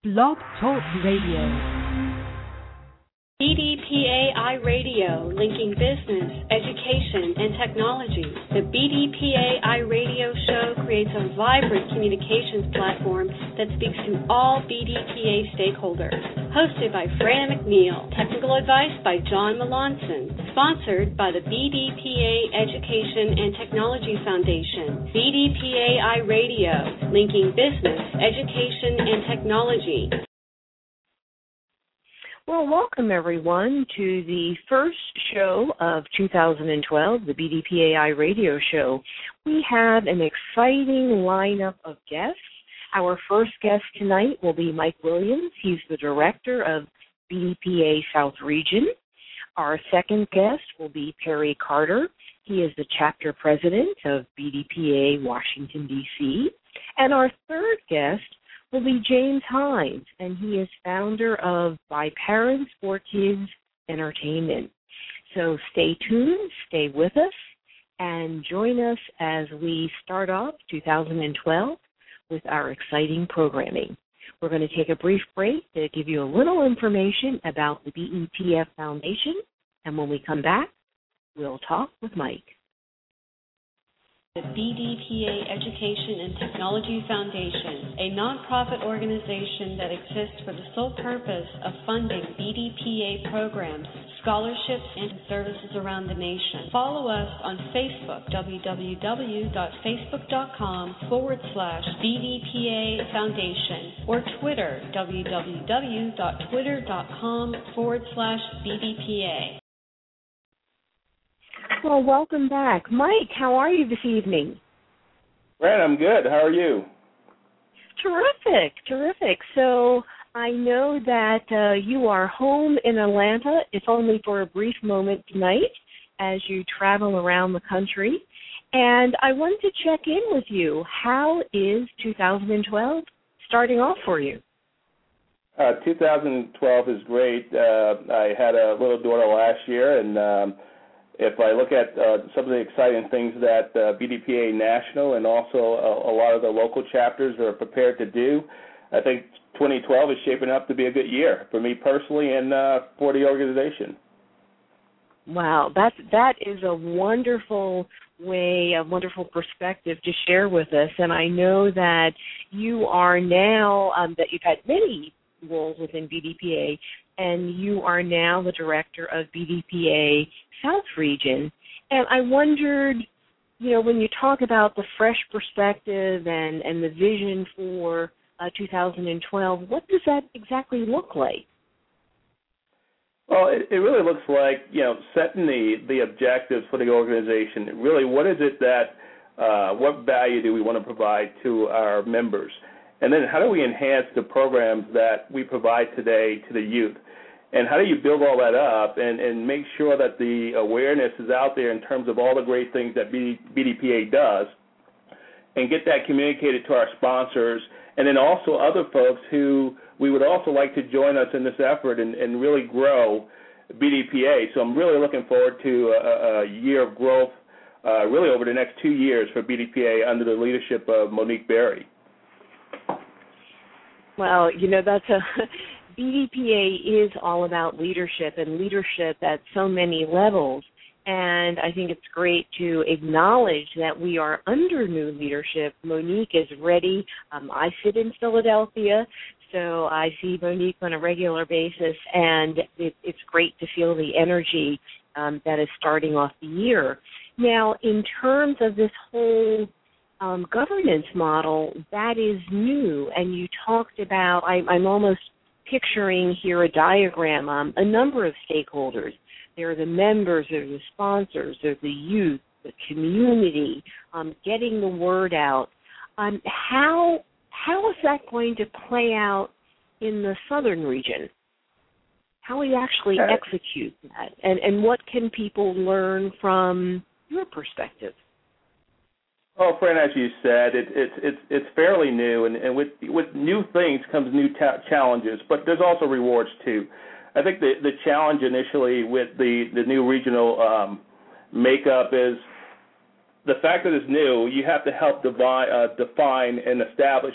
Blog Talk Radio. BDPA iRadio, linking business, education, and technology. The BDPA iRadio show creates a vibrant communications platform that speaks to all BDPA stakeholders. Hosted by Fran McNeil. Technical advice by John Melanson. Sponsored by the BDPA Education and Technology Foundation. BDPA iRadio, linking business, education, and technology. Well, welcome everyone to the first show of 2012, the BDPA Radio Show. We have an exciting lineup of guests. Our first guest tonight will be Mike Williams. He's the director of BDPA South Region. Our second guest will be Perry Carter. He is the chapter president of BDPA Washington, D.C. And our third guest will be James Hines, and he is founder of By Parents for Kids Entertainment. So stay tuned, stay with us, and join us as we start off 2012 with our exciting programming. We're going to take a brief break to give you a little information about the BETF Foundation, and when we come back, we'll talk with Mike. The BDPA Education and Technology Foundation, a nonprofit organization that exists for the sole purpose of funding BDPA programs, scholarships, and services around the nation. Follow us on Facebook, www.facebook.com/BDPA Foundation, or Twitter, www.twitter.com/BDPA. Well, welcome back. Mike, how are you this evening? Brad, I'm good. How are you? Terrific. So I know that you are home in Atlanta. It's only for a brief moment tonight as you travel around the country. And I wanted to check in with you. How is 2012 starting off for you? 2012 is great. I had a little daughter last year, and if I look at some of the exciting things that BDPA National and also a lot of the local chapters are prepared to do, I think 2012 is shaping up to be a good year for me personally and for the organization. Wow, that is a wonderful way, a wonderful perspective to share with us. And I know that you are now, that you've had many roles within BDPA, and you are now the director of BDPA South Region. And I wondered, when you talk about the fresh perspective and the vision for 2012, what does that exactly look like? Well, it really looks like, setting the objectives for the organization. Really, what is it that, what value do we want to provide to our members? And then how do we enhance the programs that we provide today to the youth? And how do you build all that up and make sure that the awareness is out there in terms of all the great things that BDPA does, and get that communicated to our sponsors and then also other folks who we would also like to join us in this effort and really grow BDPA. So I'm really looking forward to a year of growth really over the next 2 years for BDPA under the leadership of Monique Berry. Well, that's BDPA is all about leadership and leadership at so many levels, and I think it's great to acknowledge that we are under new leadership. Monique is ready. I sit in Philadelphia, so I see Monique on a regular basis, and it's great to feel the energy that is starting off the year. Now, in terms of this whole governance model, that is new, and you talked about, I'm almost picturing here a diagram, a number of stakeholders. There are the members, there are the sponsors, there's the youth, the community, getting the word out. How is that going to play out in the southern region? How will you actually execute that? And what can people learn from your perspective? Well, Fran, as you said, it's fairly new, and with new things comes new challenges, but there's also rewards too. I think the challenge initially with the new regional makeup is the fact that it's new. You have to help define and establish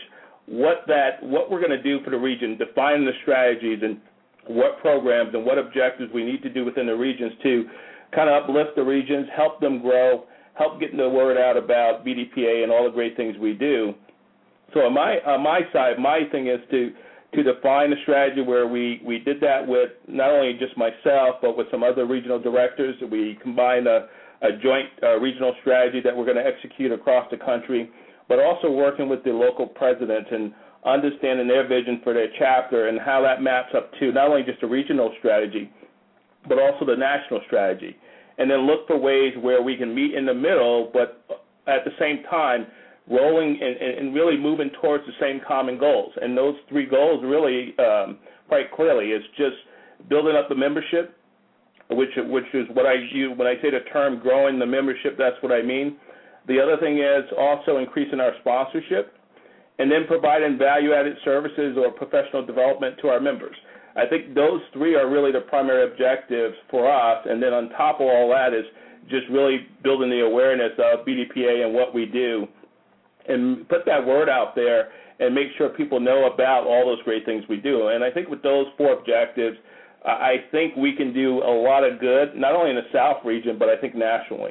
what we're going to do for the region, define the strategies and what programs and what objectives we need to do within the regions to kind of uplift the regions, help them grow, help getting the word out about BDPA and all the great things we do. So on my side, my thing is to define a strategy where we did that with not only just myself, but with some other regional directors. We combined a joint regional strategy that we're going to execute across the country, but also working with the local presidents and understanding their vision for their chapter and how that maps up to not only just a regional strategy, but also the national strategy. And then look for ways where we can meet in the middle, but at the same time, rolling and really moving towards the same common goals. And those three goals really, quite clearly, is just building up the membership, which is what I use when I say the term growing the membership. That's what I mean. The other thing is also increasing our sponsorship, and then providing value-added services or professional development to our members. I think those three are really the primary objectives for us, and then on top of all that is just really building the awareness of BDPA and what we do, and put that word out there and make sure people know about all those great things we do. And I think with those four objectives, I think we can do a lot of good, not only in the South region, but I think nationally.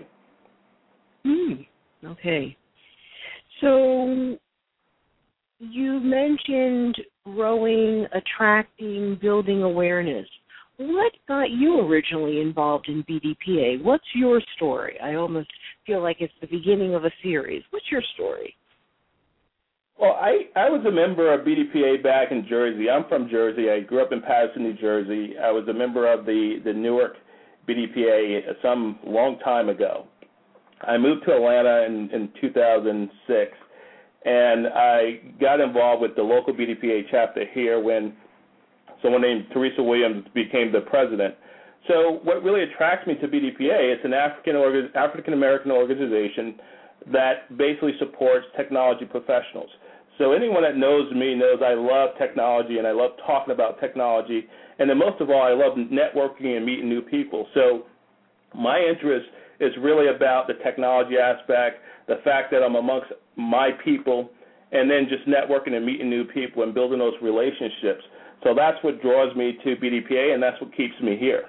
Okay. So you mentioned growing, attracting, building awareness. What got you originally involved in BDPA? What's your story? I almost feel like it's the beginning of a series. What's your story? Well, I was a member of BDPA back in Jersey. I'm from Jersey. I grew up in Patterson, New Jersey. I was a member of the Newark BDPA some long time ago. I moved to Atlanta in 2006, and I got involved with the local BDPA chapter here when someone named Teresa Williams became the president. So what really attracts me to BDPA, it's an African-American organization that basically supports technology professionals. So anyone that knows me knows I love technology and I love talking about technology. And then most of all, I love networking and meeting new people. So my interest is really about the technology aspect, the fact that I'm amongst my people, and then just networking and meeting new people and building those relationships. So that's what draws me to BDPA, and that's what keeps me here.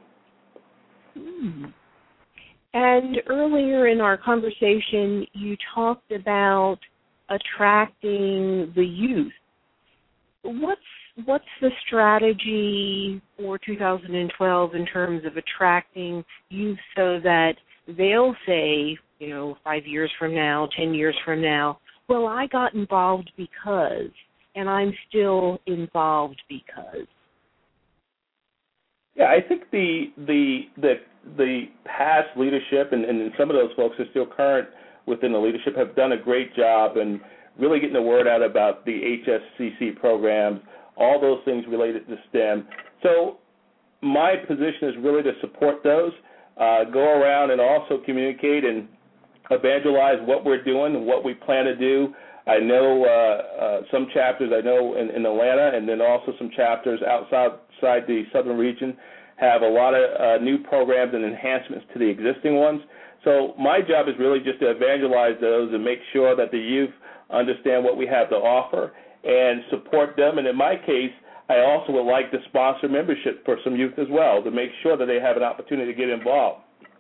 And earlier in our conversation, you talked about attracting the youth. What's the strategy for 2012 in terms of attracting youth so that they'll say, 5 years from now, 10 years from now, well, I got involved because, and I'm still involved because? Yeah, I think the past leadership and some of those folks are still current within the leadership have done a great job in really getting the word out about the HSCC programs, all those things related to STEM. So my position is really to support those, go around and also communicate and evangelize what we're doing and what we plan to do. I know some chapters in Atlanta, and then also some chapters outside the southern region have a lot of new programs and enhancements to the existing ones. So my job is really just to evangelize those and make sure that the youth understand what we have to offer and support them. And in my case, I also would like to sponsor membership for some youth as well to make sure that they have an opportunity to get involved.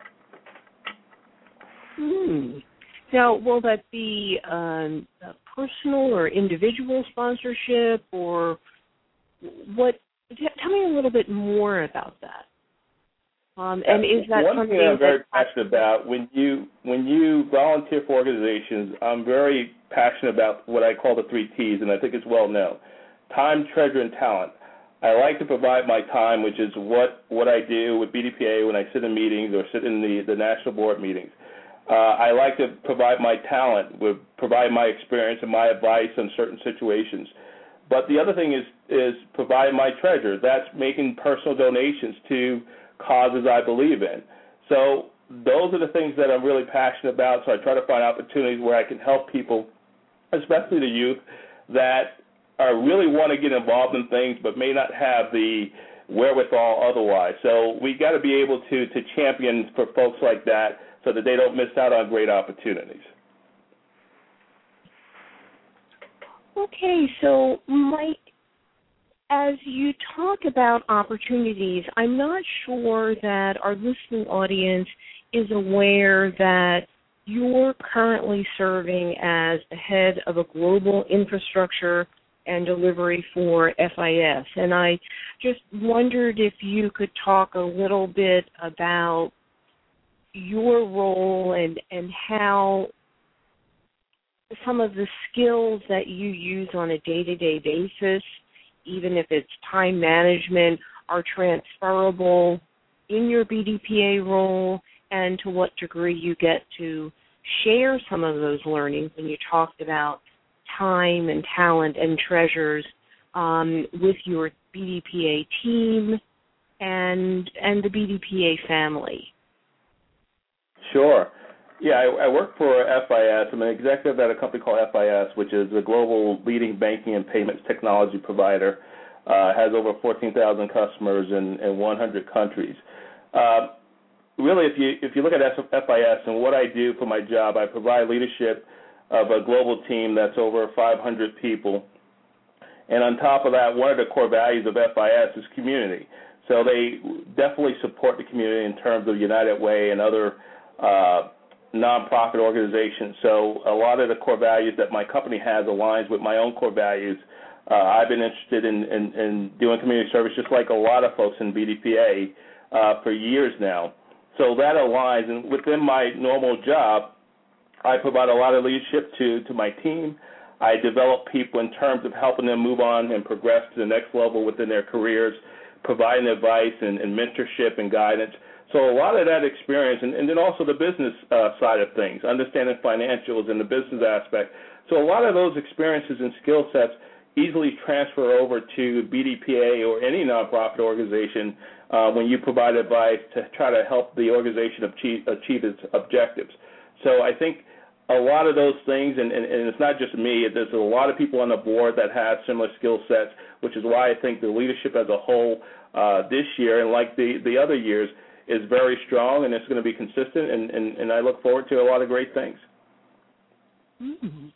Now, will that be a personal or individual sponsorship, or what? Tell me a little bit more about that. And is that one something thing I'm very passionate about? When you volunteer for organizations, I'm very passionate about what I call the 3 T's, and I think it's well known: time, treasure, and talent. I like to provide my time, which is what I do with BDPA when I sit in meetings or sit in the national board meetings. I like to provide my talent, provide my experience and my advice on certain situations. But the other thing is provide my treasure. That's making personal donations to causes I believe in. So those are the things that I'm really passionate about. So I try to find opportunities where I can help people, especially the youth, that really want to get involved in things but may not have the wherewithal otherwise. So we got to be able to champion for folks like that so that they don't miss out on great opportunities. Okay, so Mike, as you talk about opportunities, I'm not sure that our listening audience is aware that you're currently serving as the head of a global infrastructure and delivery for FIS. And I just wondered if you could talk a little bit about your role and how some of the skills that you use on a day-to-day basis, even if it's time management, are transferable in your BDPA role, and to what degree you get to share some of those learnings when you talked about time and talent and treasures with your BDPA team and the BDPA family. Sure. Yeah, I work for FIS. I'm an executive at a company called FIS, which is a global leading banking and payments technology provider. Has over 14,000 customers in 100 countries. Really, if you look at FIS and what I do for my job, I provide leadership of a global team that's over 500 people. And on top of that, one of the core values of FIS is community. So they definitely support the community in terms of United Way and other nonprofit organizations. So a lot of the core values that my company has aligns with my own core values. I've been interested in doing community service just like a lot of folks in BDPA for years now. So that aligns, and within my normal job, I provide a lot of leadership to my team. I develop people in terms of helping them move on and progress to the next level within their careers, providing advice and mentorship and guidance. So a lot of that experience, and then also the business side of things, understanding financials and the business aspect. So a lot of those experiences and skill sets easily transfer over to BDPA or any nonprofit organization when you provide advice to try to help the organization achieve its objectives. So I think a lot of those things, and it's not just me, there's a lot of people on the board that have similar skill sets, which is why I think the leadership as a whole this year, and like the other years, is very strong, and it's going to be consistent, and I look forward to a lot of great things. Mm-hmm.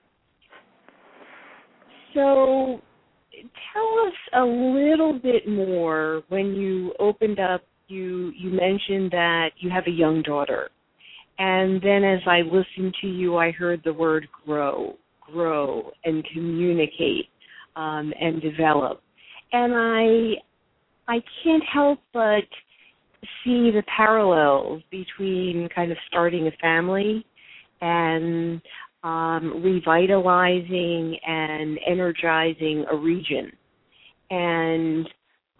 So tell us a little bit more. When you opened up, you mentioned that you have a young daughter. And then as I listened to you, I heard the word grow and communicate and develop. And I can't help but see the parallels between kind of starting a family and revitalizing and energizing a region and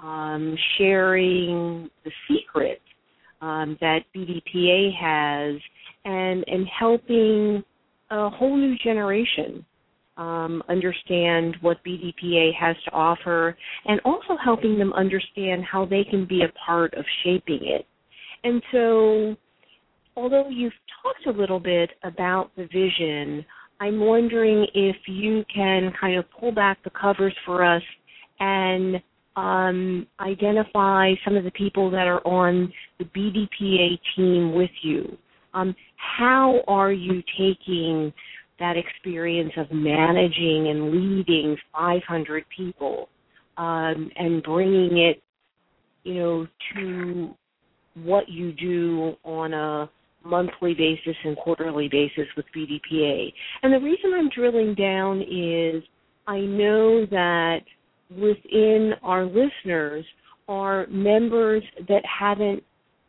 sharing the secret that BDPA has and helping a whole new generation understand what BDPA has to offer, and also helping them understand how they can be a part of shaping it. And so, although you've talked a little bit about the vision, I'm wondering if you can kind of pull back the covers for us and identify some of the people that are on the BDPA team with you. How are you taking that experience of managing and leading 500 people and bringing it, to what you do on a monthly basis and quarterly basis with BDPA? And the reason I'm drilling down is I know that within our listeners are members that haven't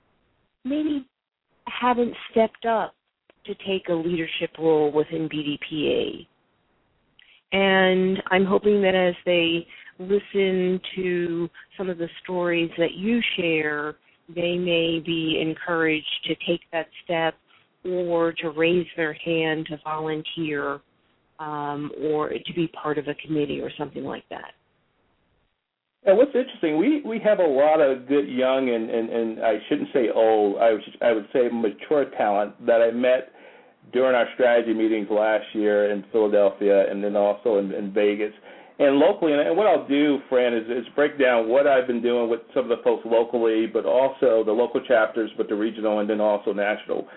stepped up to take a leadership role within BDPA. And I'm hoping that as they listen to some of the stories that you share, they may be encouraged to take that step or to raise their hand to volunteer or to be part of a committee or something like that. And what's interesting, we have a lot of good young and I shouldn't say old, I would say mature talent that I met during our strategy meetings last year in Philadelphia and then also in Vegas and locally. And what I'll do, Fran, is break down what I've been doing with some of the folks locally, but also the local chapters, but the regional and then also national.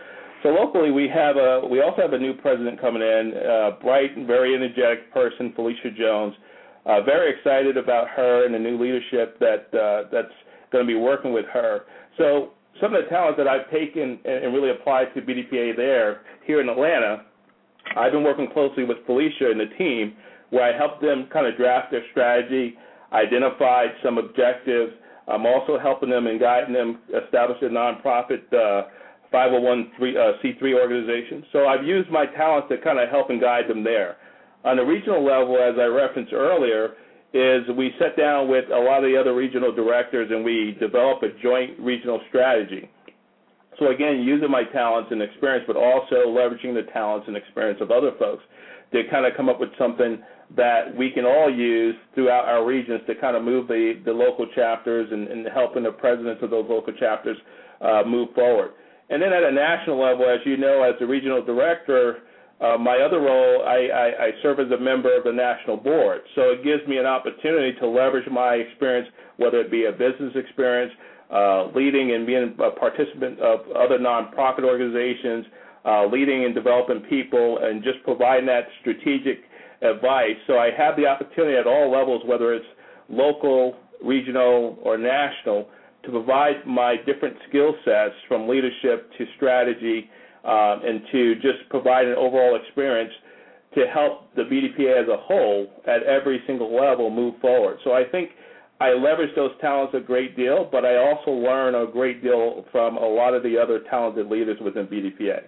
So locally, we also have a new president coming in, bright and very energetic person, Felicia Jones. Very excited about her and the new leadership that's going to be working with her. So some of the talent that I've taken and really applied to BDPA here in Atlanta, I've been working closely with Felicia and the team, where I helped them kind of draft their strategy, identified some objectives. I'm also helping them and guiding them establish a nonprofit 501c3 organization. So I've used my talents to kind of help and guide them there. On the regional level, as I referenced earlier, is we sat down with a lot of the other regional directors and we developed a joint regional strategy. So again, using my talents and experience, but also leveraging the talents and experience of other folks to kind of come up with something that we can all use throughout our regions to kind of move the local chapters and helping the presidents of those local chapters move forward. And then at a national level, as you know, as the regional director, my other role, I serve as a member of the national board. So it gives me an opportunity to leverage my experience, whether it be a business experience, leading and being a participant of other nonprofit organizations, leading and developing people, and just providing that strategic advice. So I have the opportunity at all levels, whether it's local, regional, or national, to provide my different skill sets from leadership to strategy and to just provide an overall experience to help the BDPA as a whole at every single level move forward. So I think I leverage those talents a great deal, but I also learn a great deal from a lot of the other talented leaders within BDPA.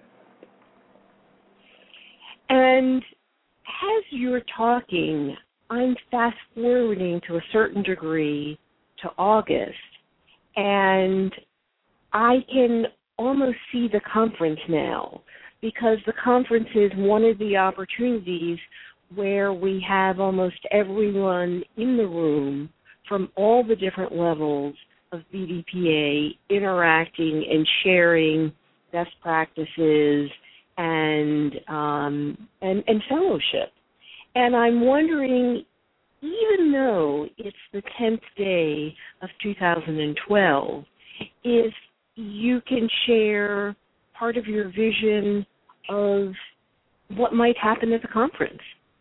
And as you're talking, I'm fast-forwarding to a certain degree to August, and I can almost see the conference now, because the conference is one of the opportunities where we have almost everyone in the room from all the different levels of BDPA interacting and sharing best practices and fellowship. And I'm wondering, even though it's the 10th day of 2012, if you can share part of your vision of what might happen at the conference.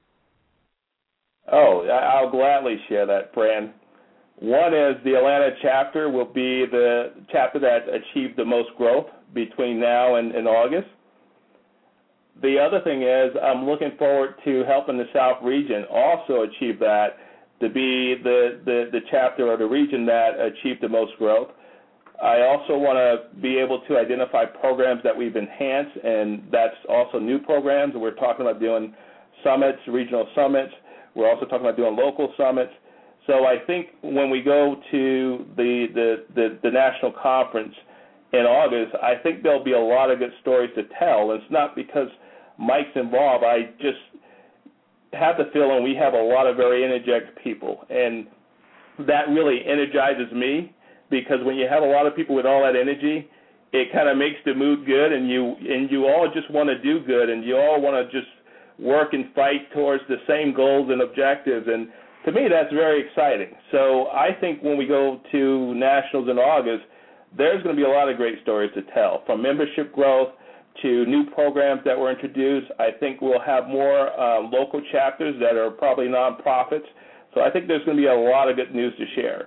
Oh, I'll gladly share that, Fran. One is the Atlanta chapter will be the chapter that achieved the most growth between now and August. The other thing is I'm looking forward to helping the South region also achieve that, to be the chapter or the region that achieved the most growth. I also want to be able to identify programs that we've enhanced, and that's also new programs. We're talking about doing summits, regional summits. We're also talking about doing local summits. So I think when we go to the national conference in August, I think there'll be a lot of good stories to tell. It's not because Mike's involved. I just have the feeling we have a lot of very energetic people, and that really energizes me, because when you have a lot of people with all that energy, it kind of makes the mood good, and you all just want to do good, and you all want to just work and fight towards the same goals and objectives. And to me, that's very exciting. So I think when we go to nationals in August, there's going to be a lot of great stories to tell, from membership growth to new programs that were introduced. I think we'll have more local chapters that are probably nonprofits. So I think there's going to be a lot of good news to share.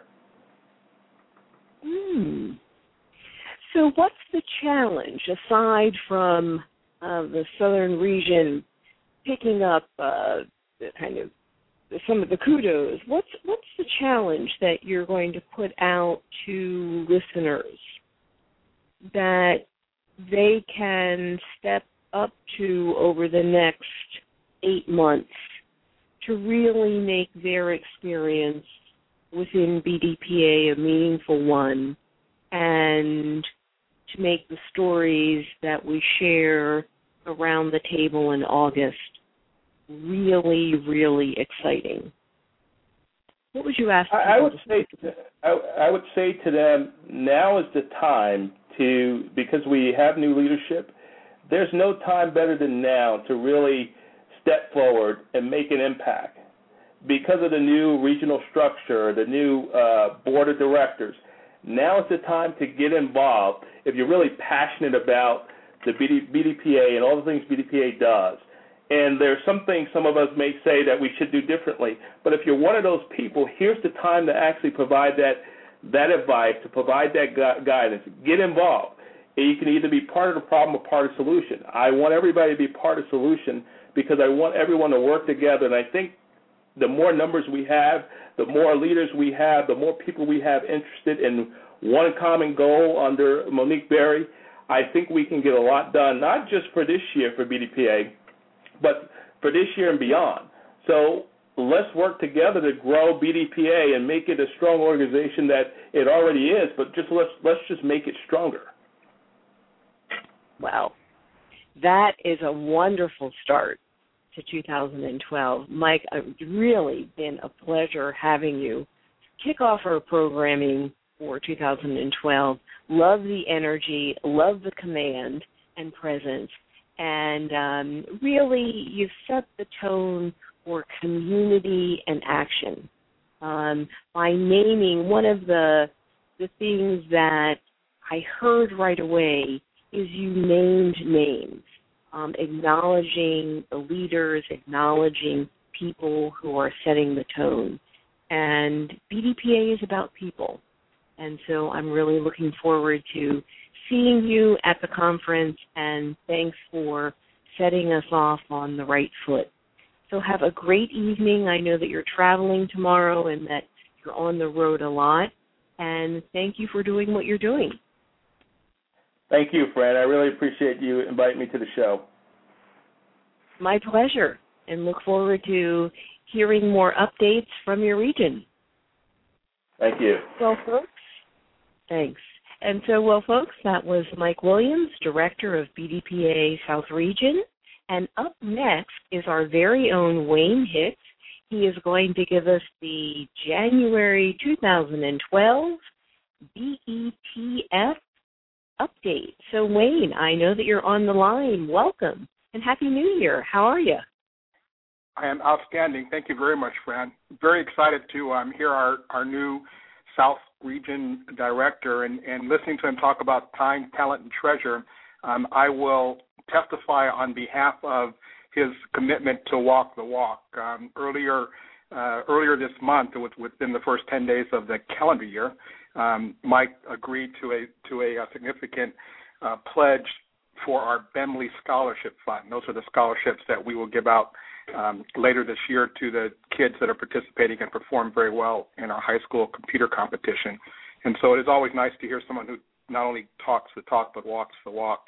So what's the challenge, aside from the southern region picking up kind of some of the kudos? What's the challenge that you're going to put out to listeners that they can step up to over the next 8 months to really make their experience within BDPA a meaningful one, and to make the stories that we share around the table in August really, really exciting? What would you ask? I would say to them, now is the time to, because we have new leadership, there's no time better than now to really step forward and make an impact. Because of the new regional structure, the new board of directors, now is the time to get involved if you're really passionate about the BDPA and all the things BDPA does. And there's some things some of us may say that we should do differently. But if you're one of those people, here's the time to actually provide that advice, to provide that guidance. Get involved. You can either be part of the problem or part of the solution. I want everybody to be part of the solution because I want everyone to work together. And I think the more numbers we have, the more leaders we have, the more people we have interested in one common goal under Monique Berry, I think we can get a lot done, not just for this year for BDPA, but for this year and beyond. So let's work together to grow BDPA and make it a strong organization that it already is, but just let's just make it stronger. Wow. That is a wonderful start to 2012. Mike, it's really been a pleasure having you kick off our programming for 2012. Love the energy, love the command and presence, and really you've set the tone for community and action by naming one of the things that I heard right away is you named names, acknowledging the leaders, acknowledging people who are setting the tone. And BDPA is about people. And so I'm really looking forward to seeing you at the conference, and thanks for setting us off on the right foot. So have a great evening. I know that you're traveling tomorrow and that you're on the road a lot, and thank you for doing what you're doing. Thank you, Fran. I really appreciate you inviting me to the show. My pleasure, and look forward to hearing more updates from your region. Thank you. Well, folks, thanks. And so, well, folks, that was Mike Williams, Director of BDPA South Region. And up next is our very own Wayne Hicks. He is going to give us the January 2012 BETF update. So, Wayne, I know that you're on the line. Welcome, and Happy New Year. How are you? I am outstanding. Thank you very much, Fran. Very excited to hear our new South Region Director and listening to him talk about time, talent, and treasure. I will testify on behalf of his commitment to walk the walk. Earlier this month, within the first 10 days of the calendar year, Mike agreed to a significant pledge for our Bemley Scholarship Fund. Those are the scholarships that we will give out later this year to the kids that are participating and perform very well in our high school computer competition. And so it is always nice to hear someone who not only talks the talk but walks the walk.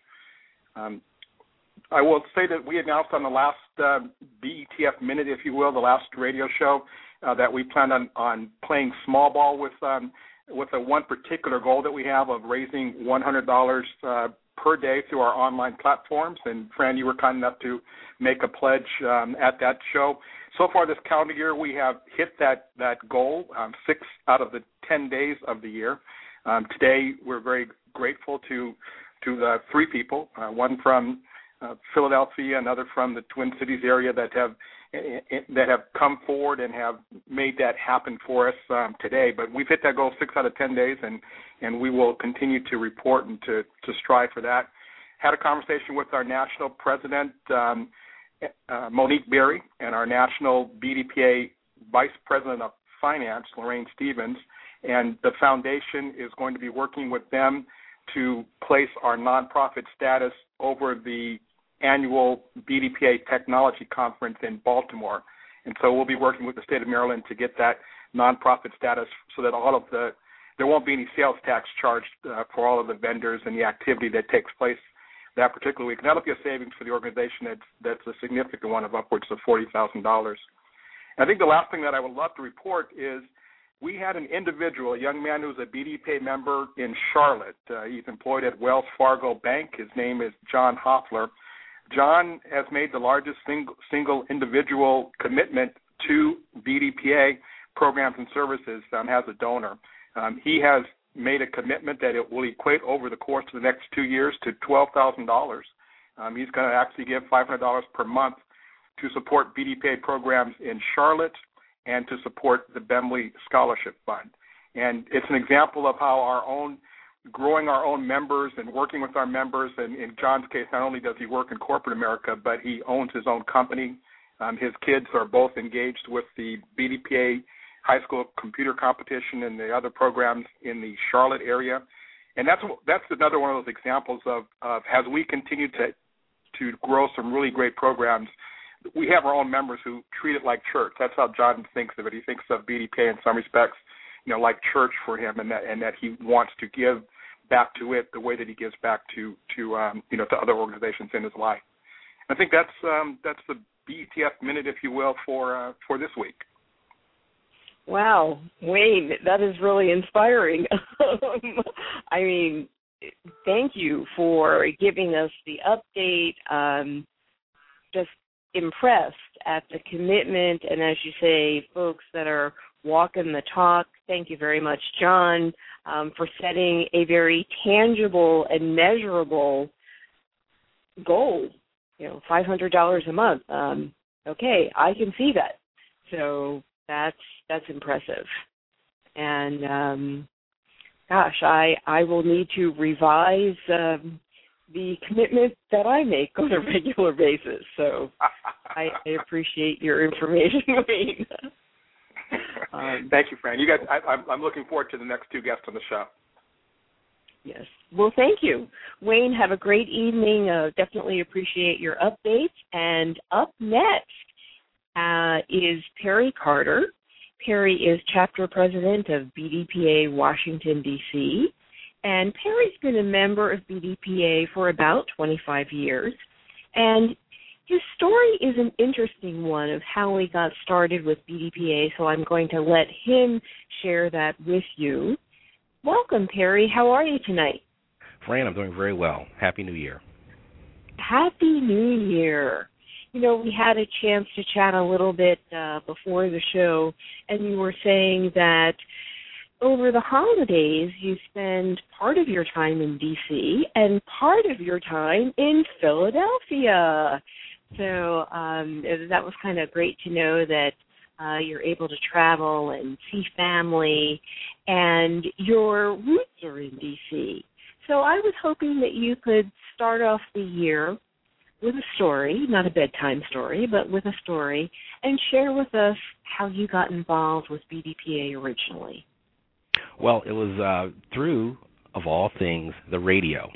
I will say that we announced on the last BETF Minute, if you will, the last radio show, that we plan on playing small ball with a one particular goal that we have of raising $100 per day through our online platforms. And, Fran, you were kind enough to make a pledge at that show. So far this calendar year, we have hit that goal 6 out of the 10 days of the year. Today, we're very grateful to the 3 people, one from Philadelphia, another from the Twin Cities area that have come forward and have made that happen for us today. But we've hit that goal 6 out of 10 days, and we will continue to report and to strive for that. Had a conversation with our national president, Monique Berry, and our national BDPA vice president of finance, Lorraine Stevens, and the foundation is going to be working with them to place our nonprofit status over the annual BDPA Technology Conference in Baltimore. And so we'll be working with the state of Maryland to get that nonprofit status so that there won't be any sales tax charged for all of the vendors and the activity that takes place that particular week. And that'll be a savings for the organization that's a significant one of upwards of $40,000. I think the last thing that I would love to report is we had an individual, a young man who's a BDPA member in Charlotte. He's employed at Wells Fargo Bank. His name is John Hoffler. John has made the largest single individual commitment to BDPA programs and services as a donor. He has made a commitment that it will equate over the course of the next 2 years to $12,000. He's going to actually give $500 per month to support BDPA programs in Charlotte and to support the Bemley Scholarship Fund. And it's an example of how our own growing our own members and working with our members. And in John's case, not only does he work in corporate America, but he owns his own company. His kids are both engaged with the BDPA high school computer competition and the other programs in the Charlotte area. And that's another one of those examples of as we continue to grow some really great programs, we have our own members who treat it like church. That's how John thinks of it. He thinks of BDPA in some respects, like church for him, and that he wants to give back to it the way that he gives back to other organizations in his life. I think that's the BETF Minute, if you will, for this week. Wow, Wayne, that is really inspiring. I mean, thank you for giving us the update. Just impressed at the commitment, and as you say, folks that are walking the talk. Thank you very much, John, for setting a very tangible and measurable goal. $500 a month. Okay, I can see that. So that's impressive. And gosh, I will need to revise the commitment that I make on a regular basis. So I appreciate your information, Wayne. Thank you, Fran. You guys, I'm looking forward to the next two guests on the show. Yes. Well, thank you. Wayne, have a great evening. Definitely appreciate your updates. And up next is Perry Carter. Perry is chapter president of BDPA Washington, D.C., and Perry's been a member of BDPA for about 25 years. And his story is an interesting one of how he got started with BDPA, so I'm going to let him share that with you. Welcome, Perry. How are you tonight? Fran, I'm doing very well. Happy New Year. Happy New Year. We had a chance to chat a little bit before the show, and you were saying that over the holidays you spend part of your time in D.C. and part of your time in Philadelphia. So that was kind of great to know that you're able to travel and see family, and your roots are in D.C. So I was hoping that you could start off the year with a story, not a bedtime story, but with a story, and share with us how you got involved with BDPA originally. Well, it was through, of all things, the radio.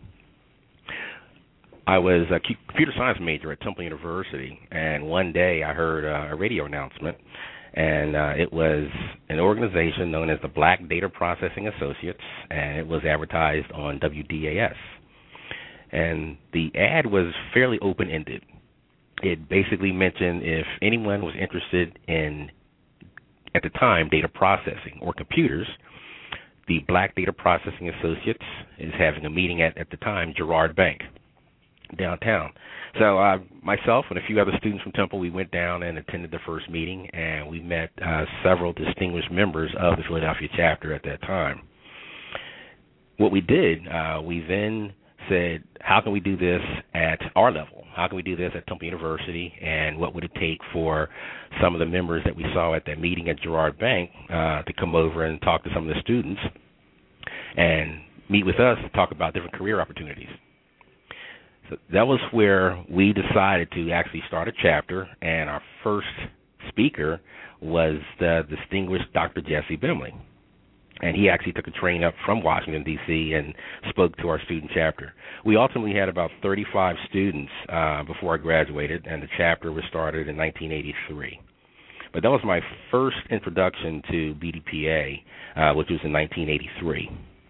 I was a computer science major at Temple University, and one day I heard a radio announcement, and it was an organization known as the Black Data Processing Associates, and it was advertised on WDAS. And the ad was fairly open-ended. It basically mentioned if anyone was interested in, at the time, data processing or computers, the Black Data Processing Associates is having a meeting at the time, Girard Bank, downtown. So myself and a few other students from Temple, we went down and attended the first meeting, and we met several distinguished members of the Philadelphia chapter at that time. What we did, we then said, how can we do this at our level? How can we do this at Temple University? And what would it take for some of the members that we saw at that meeting at Girard Bank to come over and talk to some of the students and meet with us to talk about different career opportunities? So that was where we decided to actually start a chapter, and our first speaker was the distinguished Dr. Jesse Bimley. And he actually took a train up from Washington, D.C., and spoke to our student chapter. We ultimately had about 35 students before I graduated, and the chapter was started in 1983. But that was my first introduction to BDPA, which was in 1983.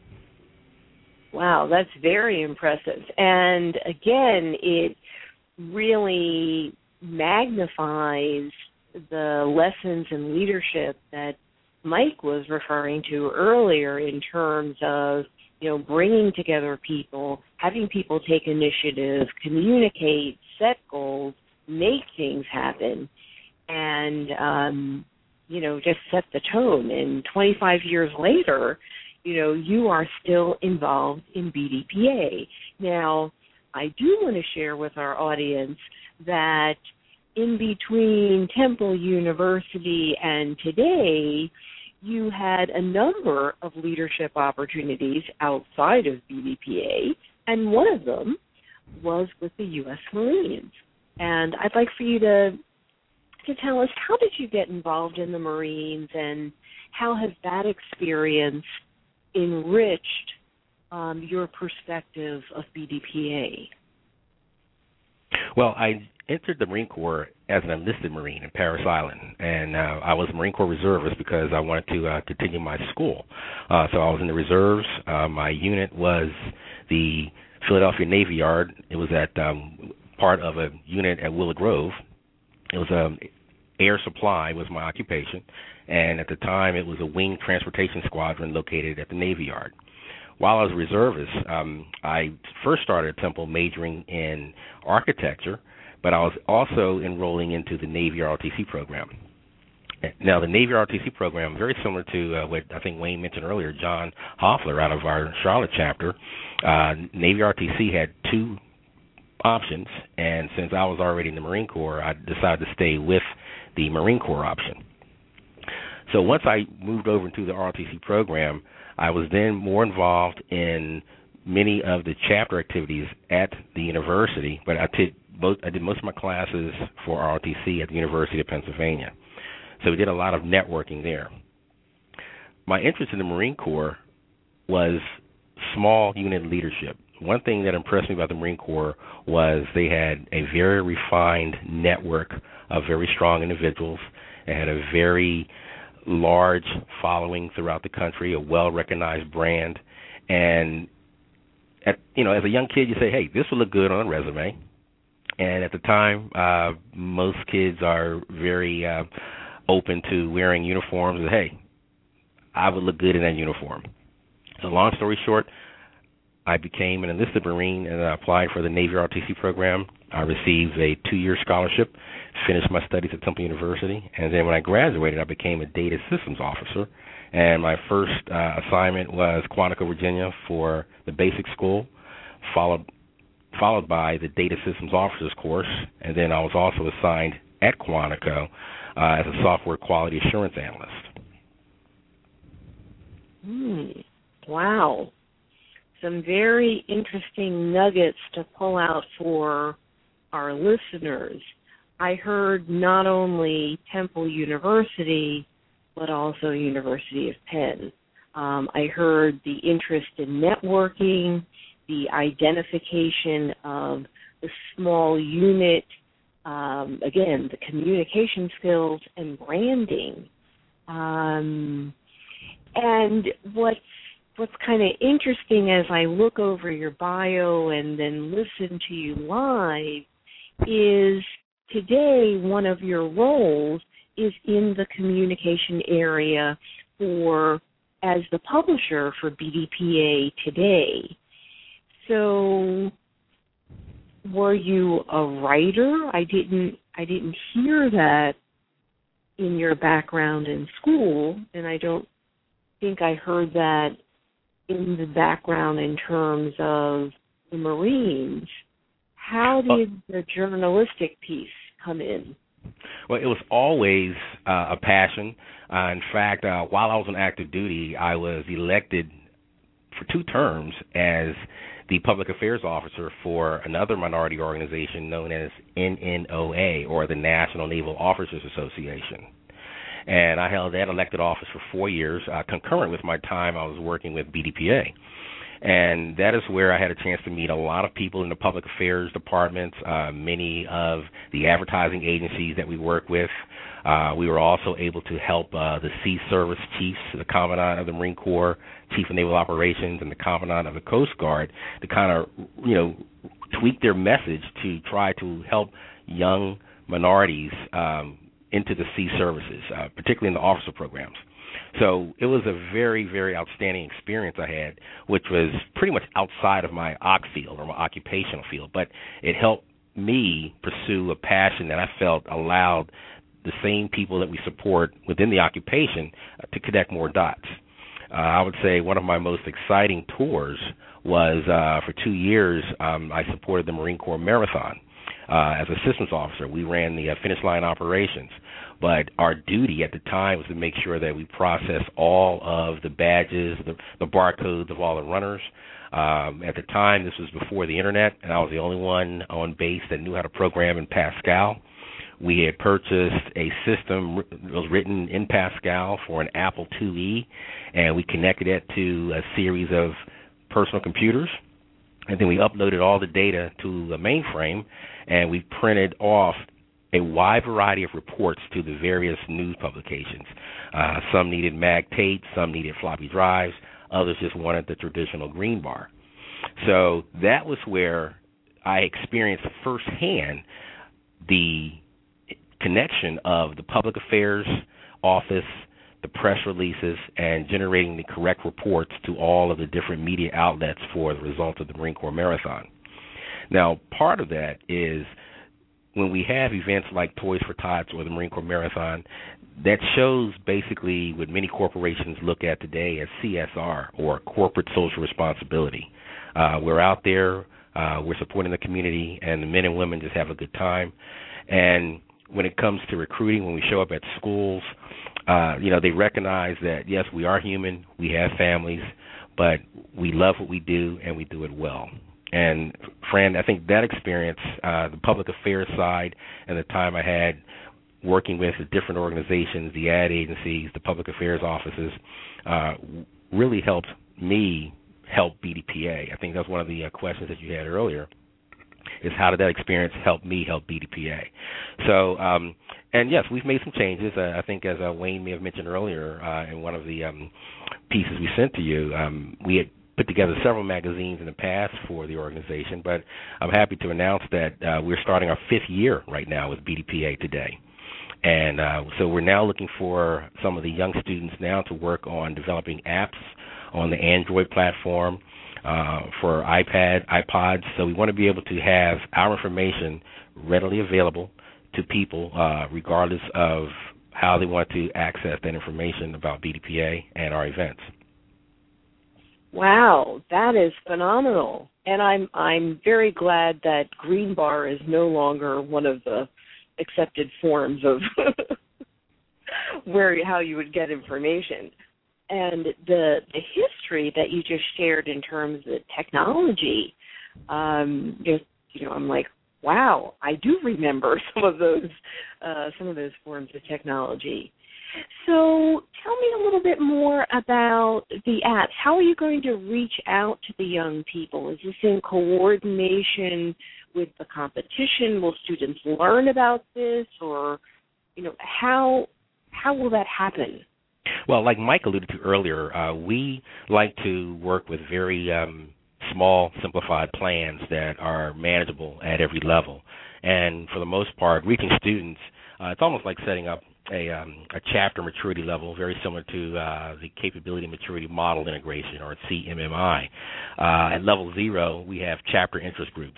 Wow, that's very impressive. And again, it really magnifies the lessons in leadership that Mike was referring to earlier in terms of, bringing together people, having people take initiative, communicate, set goals, make things happen, and, just set the tone. And 25 years later, you are still involved in BDPA. Now, I do want to share with our audience that in between Temple University and today, you had a number of leadership opportunities outside of BDPA, and one of them was with the U.S. Marines. And I'd like for you to tell us, how did you get involved in the Marines, and how has that experience enriched your perspective of BDPA? Well, I entered the Marine Corps as an enlisted Marine in Parris Island, and I was a Marine Corps reservist because I wanted to continue my school. So I was in the reserves. My unit was the Philadelphia Navy Yard. It was at part of a unit at Willow Grove. It was air supply was my occupation, and at the time it was a wing transportation squadron located at the Navy Yard. While I was a reservist, I first started at Temple majoring in architecture, but I was also enrolling into the Navy ROTC program. Now, the Navy ROTC program, very similar to what I think Wayne mentioned earlier, John Hoffler out of our Charlotte chapter. Navy ROTC had two options, and since I was already in the Marine Corps, I decided to stay with the Marine Corps option. So once I moved over into the ROTC program, I was then more involved in many of the chapter activities at the university, but I did most of my classes for ROTC at the University of Pennsylvania. So we did a lot of networking there. My interest in the Marine Corps was small unit leadership. One thing that impressed me about the Marine Corps was they had a very refined network of very strong individuals. They had a very large following throughout the country, a well-recognized brand. And, as a young kid, you say, hey, this will look good on a resume. And at the time, most kids are very open to wearing uniforms. And, hey, I would look good in that uniform. So long story short, I became an enlisted Marine and I applied for the Navy ROTC program. I received a 2-year scholarship, finished my studies at Temple University, and then when I graduated, I became a data systems officer. And my first assignment was Quantico, Virginia for the basic school, followed by the data systems officers course, and then I was also assigned at Quantico as a software quality assurance analyst. Wow. Some very interesting nuggets to pull out for our listeners. I heard not only Temple University, but also University of Penn. I heard the interest in networking, the identification of the small unit, again, the communication skills and branding. And what's kind of interesting as I look over your bio and then listen to you live is today one of your roles is in the communication area as the publisher for BDPA Today. So were you a writer? I didn't hear that in your background in school, and I don't think I heard that in the background in terms of the Marines. How did the journalistic piece come in? Well, it was always a passion. In fact, while I was on active duty, I was elected for 2 terms as the public affairs officer for another minority organization known as NNOA, or the National Naval Officers Association. And I held that elected office for 4 years, concurrent with my time I was working with BDPA. And that is where I had a chance to meet a lot of people in the public affairs departments, many of the advertising agencies that we work with. We were also able to help the Sea Service chiefs, the Commandant of the Marine Corps, Chief of Naval Operations, and the Commandant of the Coast Guard to kind of, tweak their message to try to help young minorities into the sea services, particularly in the officer programs. So it was a very, very outstanding experience I had, which was pretty much outside of my OC field or my occupational field, but it helped me pursue a passion that I felt allowed the same people that we support within the occupation to connect more dots. I would say one of my most exciting tours was for 2 years I supported the Marine Corps Marathon. as a systems officer. We ran the finish line operations. But our duty at the time was to make sure that we processed all of the badges, the barcodes of all the runners. At the time, this was before the Internet, and I was the only one on base that knew how to program in Pascal. We had purchased a system that was written in Pascal for an Apple IIe, and we connected it to a series of personal computers. And then we uploaded all the data to the mainframe, and we printed off a wide variety of reports to the various news publications. Some needed mag tape, some needed floppy drives, others just wanted the traditional green bar. So that was where I experienced firsthand the connection of the public affairs office, the press releases, and generating the correct reports to all of the different media outlets for the result of the Marine Corps Marathon. Now, part of that is when we have events like Toys for Tots or the Marine Corps Marathon, that shows basically what many corporations look at today as CSR, or corporate social responsibility. We're out there, we're supporting the community, and the men and women just have a good time. And when it comes to recruiting, when we show up at schools, they recognize that, yes, we are human, we have families, but we love what we do, and we do it well. And, Fran, I think that experience, the public affairs side, and the time I had working with the different organizations, the ad agencies, the public affairs offices, really helped me help BDPA. I think that's one of the questions that you had earlier, is how did that experience help me help BDPA? So, and yes, we've made some changes. I think, as Wayne may have mentioned earlier in one of the pieces we sent to you, we had put together several magazines in the past for the organization, but I'm happy to announce that we're starting our 5th year right now with BDPA Today. And so we're now looking for some of the young students now to work on developing apps on the Android platform for iPad, iPods. So we want to be able to have our information readily available to people regardless of how they want to access that information about BDPA and our events. Wow, that is phenomenal. And I'm very glad that green bar is no longer one of the accepted forms of how you would get information. And the history that you just shared in terms of technology, I'm like, wow, I do remember some of those forms of technology. So tell me a little bit more about the apps. How are you going to reach out to the young people? Is this in coordination with the competition? Will students learn about this, or how will that happen? Well, like Mike alluded to earlier, we like to work with very small, simplified plans that are manageable at every level. And for the most part, reaching students, it's almost like setting up a chapter maturity level, very similar to the Capability Maturity Model Integration, or CMMI. At level 0, we have chapter interest groups.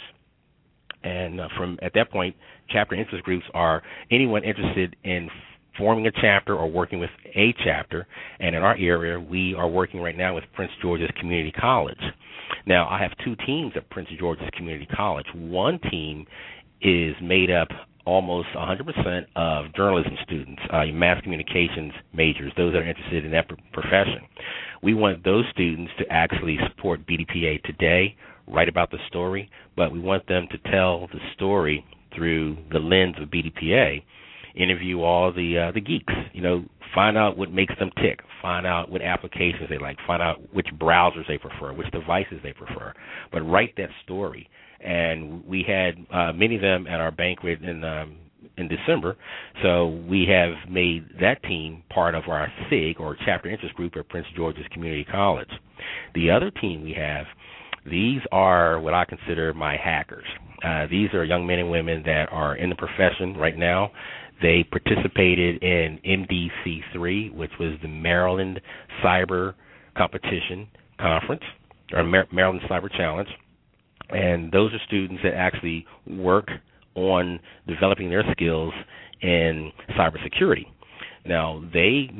And at that point, chapter interest groups are anyone interested in forming a chapter or working with a chapter. And in our area, we are working right now with Prince George's Community College. Now, I have 2 teams at Prince George's Community College. One team is made up almost 100% of journalism students, mass communications majors, those that are interested in that profession. We want those students to actually support BDPA Today, write about the story, but we want them to tell the story through the lens of BDPA, interview all the geeks, find out what makes them tick, find out what applications they like, find out which browsers they prefer, which devices they prefer, but write that story. And we had many of them at our banquet in December, so we have made that team part of our SIG, or Chapter Interest Group, at Prince George's Community College. The other team we have, these are what I consider my hackers. These are young men and women that are in the profession right now. They participated in MDC3, which was the Maryland Cyber Competition Conference, or Maryland Cyber Challenge. And those are students that actually work on developing their skills in cybersecurity. Now, they meet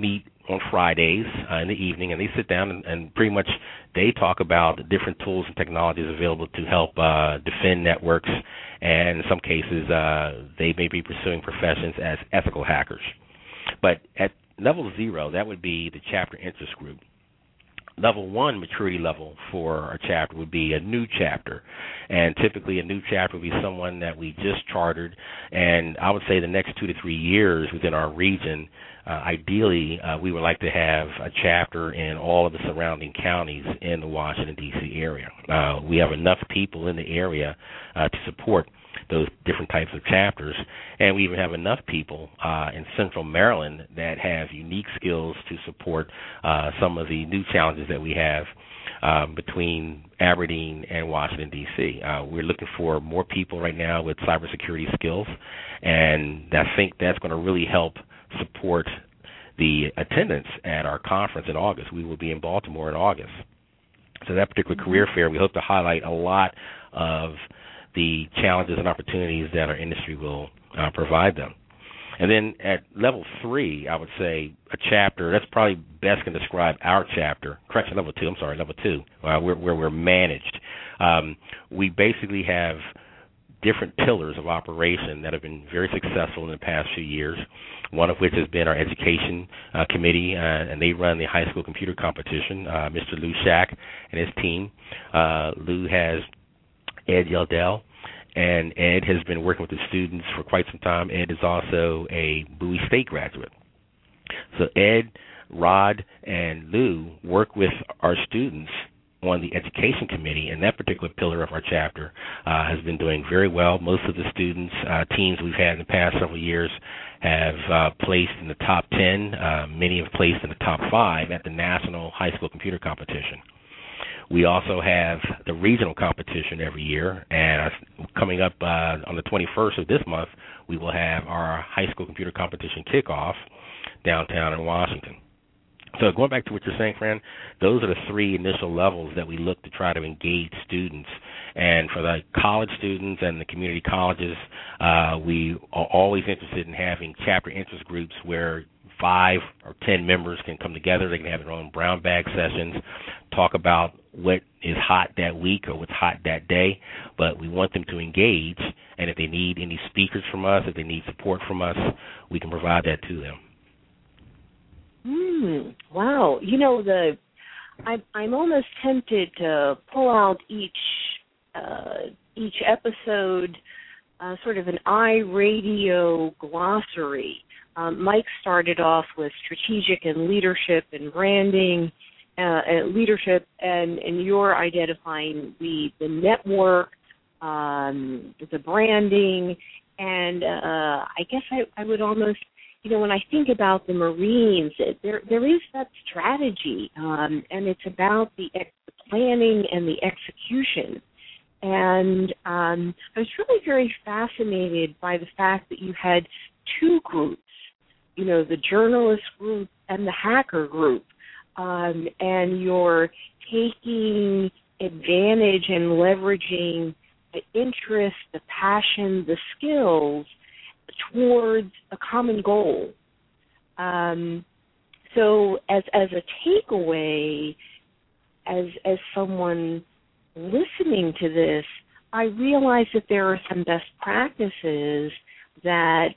on Fridays in the evening, and they sit down and pretty much they talk about the different tools and technologies available to help defend networks, and in some cases they may be pursuing professions as ethical hackers. But at level 0, that would be the chapter interest group. Level 1 maturity level for a chapter would be a new chapter, and typically a new chapter would be someone that we just chartered, and I would say the next 2 to 3 years within our region, ideally we would like to have a chapter in all of the surrounding counties in the Washington, D.C. area. We have enough people in the area to support those different types of chapters, and we even have enough people in Central Maryland that have unique skills to support some of the new challenges that we have between Aberdeen and Washington, D.C. We're looking for more people right now with cybersecurity skills, and I think that's going to really help support the attendance at our conference in August. We will be in Baltimore in August. So that particular career fair, we hope to highlight a lot of the challenges and opportunities that our industry will provide them. And then at level 3, I would say a chapter, that's probably best can describe our chapter, correction, level 2, where we're managed. We basically have different pillars of operation that have been very successful in the past few years, one of which has been our education committee, and they run the high school computer competition, Mr. Lou Shack and his team. Lou has Ed Yeldell, and Ed has been working with the students for quite some time. Ed is also a Bowie State graduate. So Ed, Rod, and Lou work with our students on the education committee, and that particular pillar of our chapter has been doing very well. Most of the students, teams we've had in the past several years have placed in the top 10. Many have placed in the top 5 at the National High School Computer Competition. We also have the regional competition every year, and coming up on the 21st of this month, we will have our high school computer competition kickoff downtown in Washington. So going back to what you're saying, Fran, those are the 3 initial levels that we look to try to engage students. And for the college students and the community colleges, we are always interested in having chapter interest groups where 5 or 10 members can come together. They can have their own brown bag sessions, talk about what is hot that week or what's hot that day, but we want them to engage, and if they need any speakers from us, if they need support from us, we can provide that to them. Wow. You know, I'm almost tempted to pull out each episode sort of an iRadio glossary. Mike started off with strategic and leadership and branding, leadership, and you're identifying the network, the branding, and I guess I would almost, you know, when I think about the Marines, there is that strategy, and it's about the planning and the execution. And I was really very fascinated by the fact that you had 2 groups, you know, the journalist group and the hacker group, and you're taking advantage and leveraging the interest, the passion, the skills towards a common goal. So as a takeaway, as someone listening to this, I realize that there are some best practices that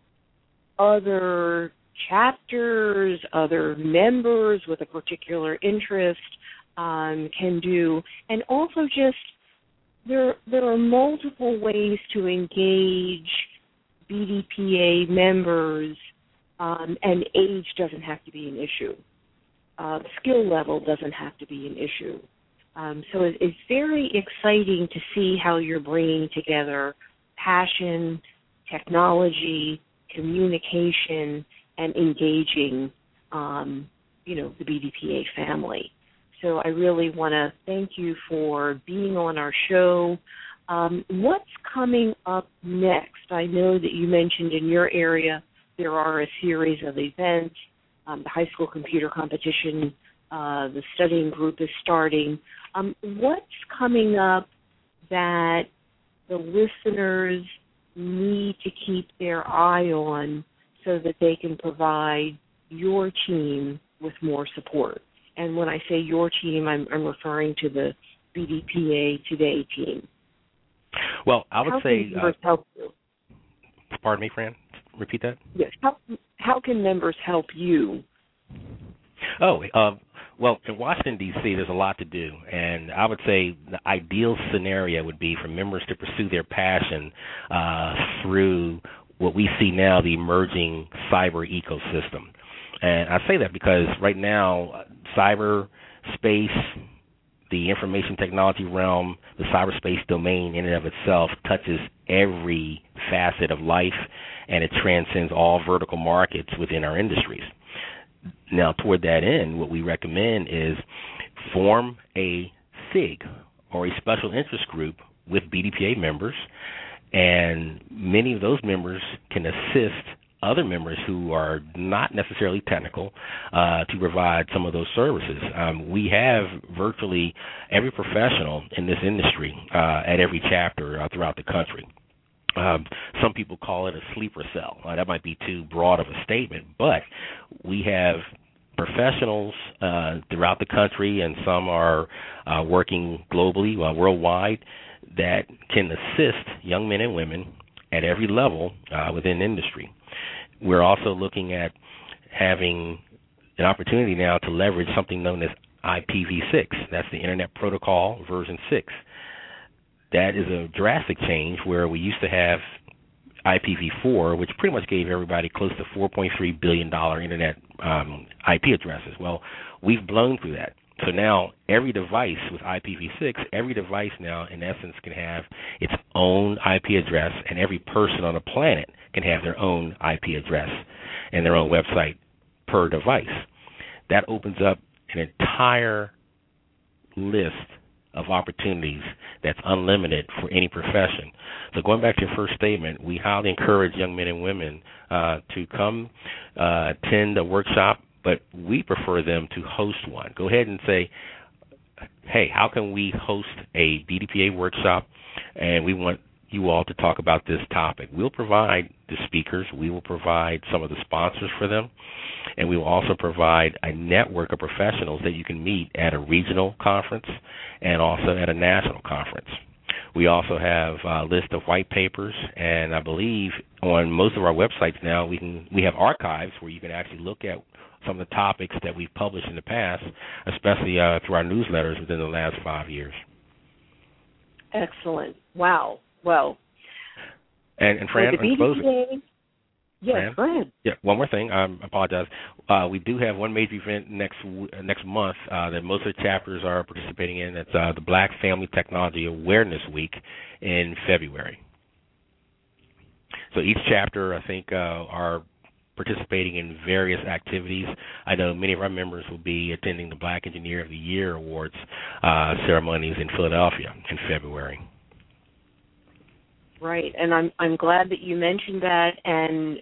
other chapters, other members with a particular interest can do, and also just there are multiple ways to engage BDPA members, and age doesn't have to be an issue. Skill level doesn't have to be an issue. So it's very exciting to see how you're bringing together passion, technology, communication, and engaging, the BDPA family. So I really want to thank you for being on our show. What's coming up next? I know that you mentioned in your area there are a series of events. The high school computer competition, the studying group is starting. What's coming up that the listeners need to keep their eye on so that they can provide your team with more support. And when I say your team, I'm referring to the BDPA Today team. Well, I would say... How can members help you? Pardon me, Fran? Repeat that? Yes. How can members help you? Well, in Washington, D.C., there's a lot to do, and I would say the ideal scenario would be for members to pursue their passion through what we see now, the emerging cyber ecosystem. And I say that because right now, cyberspace, the information technology realm, the cyberspace domain in and of itself touches every facet of life, and it transcends all vertical markets within our industries. Now, toward that end, what we recommend is form a SIG, or a special interest group, with BDPA members, and many of those members can assist other members who are not necessarily technical to provide some of those services. We have virtually every professional in this industry at every chapter throughout the country. Some people call it a sleeper cell. That might be too broad of a statement, but we have professionals throughout the country, and some are working globally, worldwide, that can assist young men and women at every level within industry. We're also looking at having an opportunity now to leverage something known as IPv6. That's the Internet Protocol version 6. That is a drastic change where we used to have IPv4, which pretty much gave everybody close to $4.3 billion Internet IP addresses. Well, we've blown through that. So now every device with IPv6, every device now in essence can have its own IP address, and every person on the planet can have their own IP address and their own website per device. That opens up an entire list of opportunities that's unlimited for any profession. So going back to your first statement, we highly encourage young men and women to come attend a workshop, but we prefer them to host one. Go ahead and say, hey, how can we host a BDPA workshop? And we want you all to talk about this topic. We'll provide the speakers. We will provide some of the sponsors for them. And we will also provide a network of professionals that you can meet at a regional conference and also at a national conference. We also have a list of white papers, and I believe on most of our websites now we have archives where you can actually look at some of the topics that we've published in the past, especially through our newsletters within the last 5 years. Excellent. Wow. Well, and Fran, in closing. Yes, go ahead. Yeah, one more thing. I apologize. We do have one major event next month that most of the chapters are participating in. It's the Black Family Technology Awareness Week in February. So each chapter, I think, are participating in various activities. I know many of our members will be attending the Black Engineer of the Year Awards ceremonies in Philadelphia in February. Right, and I'm glad that you mentioned that, and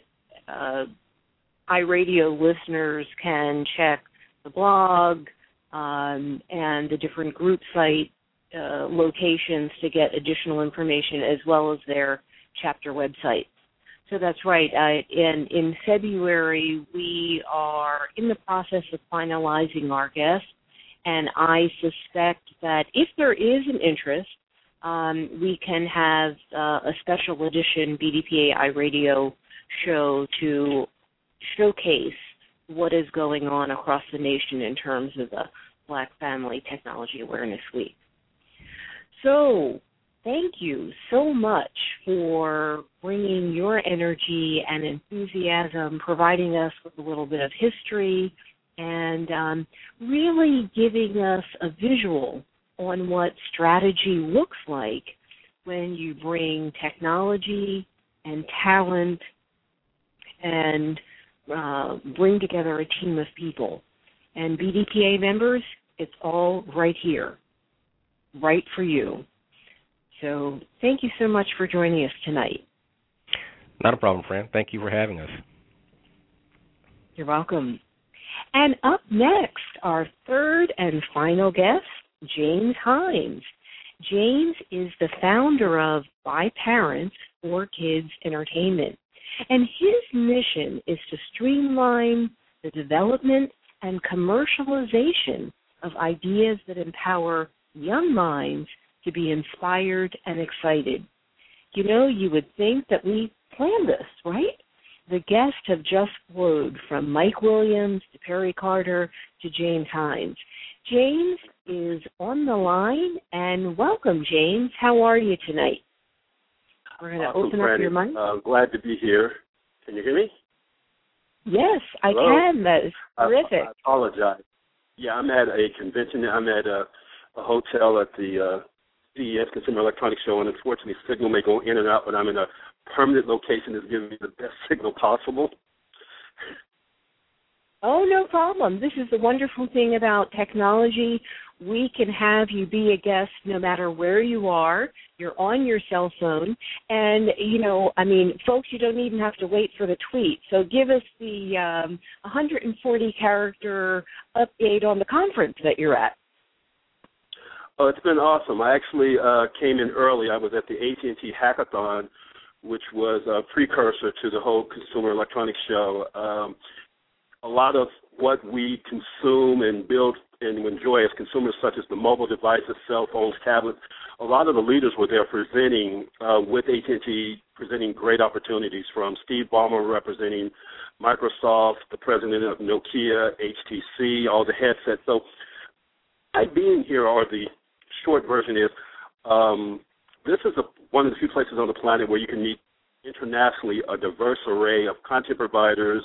iRadio listeners can check the blog and the different group site locations to get additional information, as well as their chapter websites. So that's right. In February, we are in the process of finalizing our guests, and I suspect that if there is an interest, we can have a special edition BDPA iRadio show to showcase what is going on across the nation in terms of the Black Family Technology Awareness Week. So thank you so much for bringing your energy and enthusiasm, providing us with a little bit of history, and really giving us a visual on what strategy looks like when you bring technology and talent and bring together a team of people. And BDPA members, it's all right here, right for you. So thank you so much for joining us tonight. Not a problem, Fran. Thank you for having us. You're welcome. And up next, our third and final guest, James Hines. James is the founder of By Parents for Kids Entertainment, and his mission is to streamline the development and commercialization of ideas that empower young minds to be inspired and excited. You know, you would think that we planned this, right? The guests have just flowed from Mike Williams to Perry Carter to James Hines. James is on the line, and welcome, James. How are you tonight? We're going to open up your mic. Glad to be here. Can you hear me? Yes, I Hello? can. That is terrific. I apologize. Yeah, I'm at a convention. I'm at a hotel at the CES Consumer Electronics Show, and unfortunately, signal may go in and out, but I'm in a permanent location that's giving me the best signal possible. Oh, no problem. This is the wonderful thing about technology. We can have you be a guest no matter where you are. You're on your cell phone. And, you know, I mean, folks, you don't even have to wait for the tweet. So give us the 140-character update on the conference that you're at. Oh, it's been awesome. I actually came in early. I was at the AT&T Hackathon, which was a precursor to the whole Consumer Electronics Show. A lot of what we consume and build and enjoy as consumers, such as the mobile devices, cell phones, tablets, a lot of the leaders were there presenting with AT&T, presenting great opportunities, from Steve Ballmer representing Microsoft, the president of Nokia, HTC, all the headsets. So I being here, or the short version is, this is one of the few places on the planet where you can meet internationally a diverse array of content providers,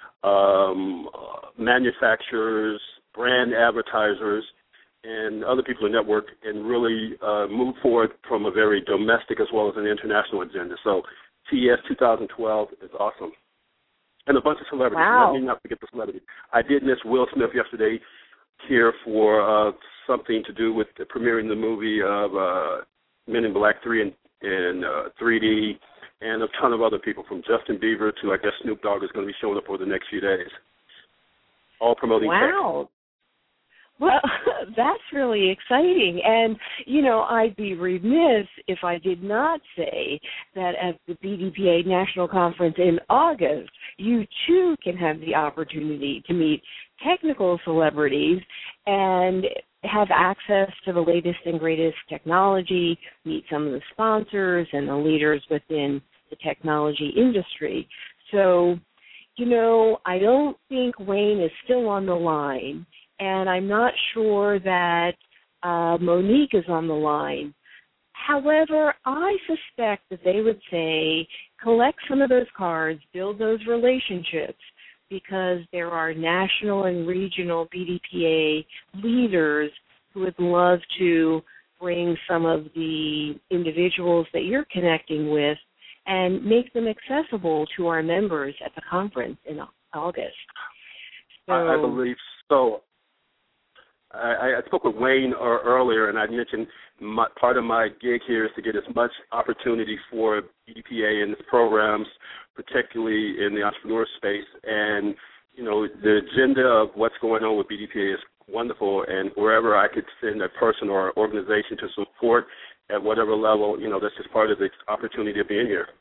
manufacturers, brand advertisers, and other people in the network, and really move forward from a very domestic as well as an international agenda. So CES 2012 is awesome. And a bunch of celebrities. Wow. Let me not forget the celebrities. I did miss Will Smith yesterday here for something to do with premiering the movie of Men in Black 3 in 3D, and a ton of other people, from Justin Bieber to, I guess, Snoop Dogg is going to be showing up for the next few days, all promoting Wow. Tech. Well, that's really exciting. And, you know, I'd be remiss if I did not say that at the BDPA National Conference in August, you too can have the opportunity to meet technical celebrities and have access to the latest and greatest technology, meet some of the sponsors and the leaders within the technology industry. So, you know, I don't think Wayne is still on the line, and I'm not sure that Monique is on the line. However, I suspect that they would say, collect some of those cards, build those relationships, because there are national and regional BDPA leaders who would love to bring some of the individuals that you're connecting with and make them accessible to our members at the conference in August. So, I believe so. I spoke with Wayne earlier, and I mentioned part of my gig here is to get as much opportunity for BDPA and its programs, particularly in the entrepreneur space. And, you know, the agenda of what's going on with BDPA is wonderful, and wherever I could send a person or organization to support at whatever level, you know, that's just part of the opportunity of being here.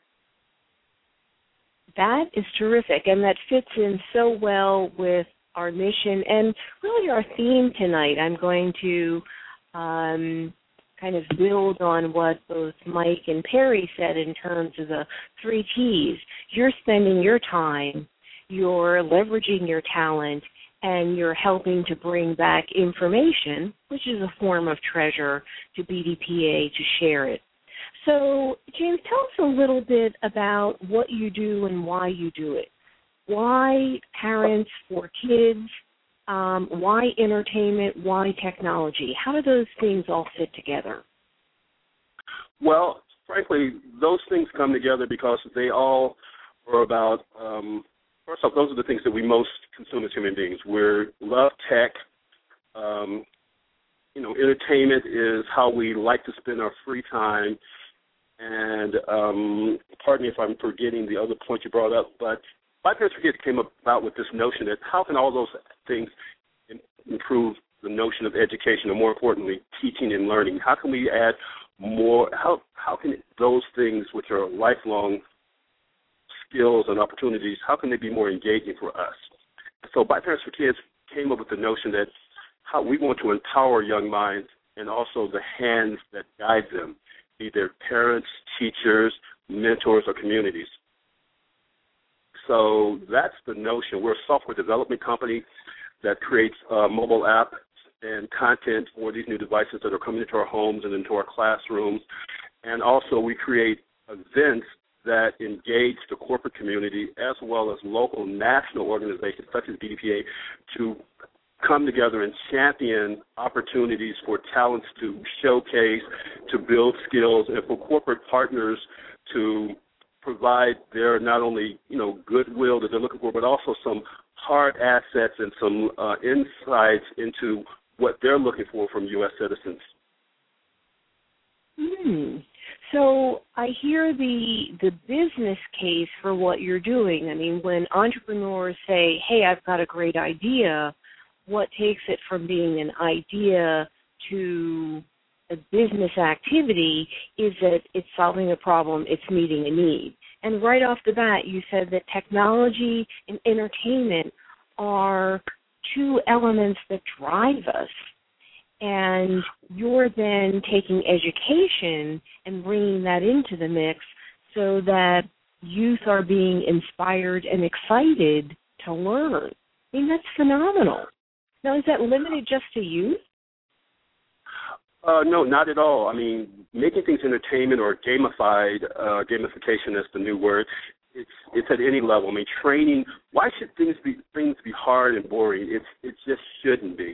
That is terrific, and that fits in so well with our mission and really our theme tonight. I'm going to kind of build on what both Mike and Perry said in terms of the 3 T's. You're spending your time, you're leveraging your talent, and you're helping to bring back information, which is a form of treasure, to BDPA to share it. So, James, tell us a little bit about what you do and why you do it. Why parents for kids? Why entertainment? Why technology? How do those things all fit together? Well, frankly, those things come together because they all are about, first off, those are the things that we most consume as human beings. We love tech. You know, entertainment is how we like to spend our free time. And pardon me if I'm forgetting the other point you brought up, but My Parents for Kids came about with this notion that how can all those things improve the notion of education, or more importantly, teaching and learning? How can we add more, how can those things which are lifelong skills and opportunities, how can they be more engaging for us? So ByteParents for Kids came up with the notion that how we want to empower young minds and also the hands that guide them, be they parents, teachers, mentors, or communities. So that's the notion. We're a software development company that creates mobile apps and content for these new devices that are coming into our homes and into our classrooms. And also we create events that engage the corporate community as well as local national organizations such as BDPA to come together and champion opportunities for talents to showcase, to build skills, and for corporate partners to provide their not only, goodwill that they're looking for, but also some hard assets and some insights into what they're looking for from U.S. citizens. So I hear the business case for what you're doing. I mean, when entrepreneurs say, hey, I've got a great idea, what takes it from being an idea to a business activity is that it's solving a problem, it's meeting a need. And right off the bat, you said that technology and entertainment are two elements that drive us. And you're then taking education and bringing that into the mix so that youth are being inspired and excited to learn. I mean, that's phenomenal. Now, is that limited just to youth? No, not at all. I mean, making things entertainment or gamified, gamification is the new word. It's at any level. I mean, training. Why should things be hard and boring? It just shouldn't be.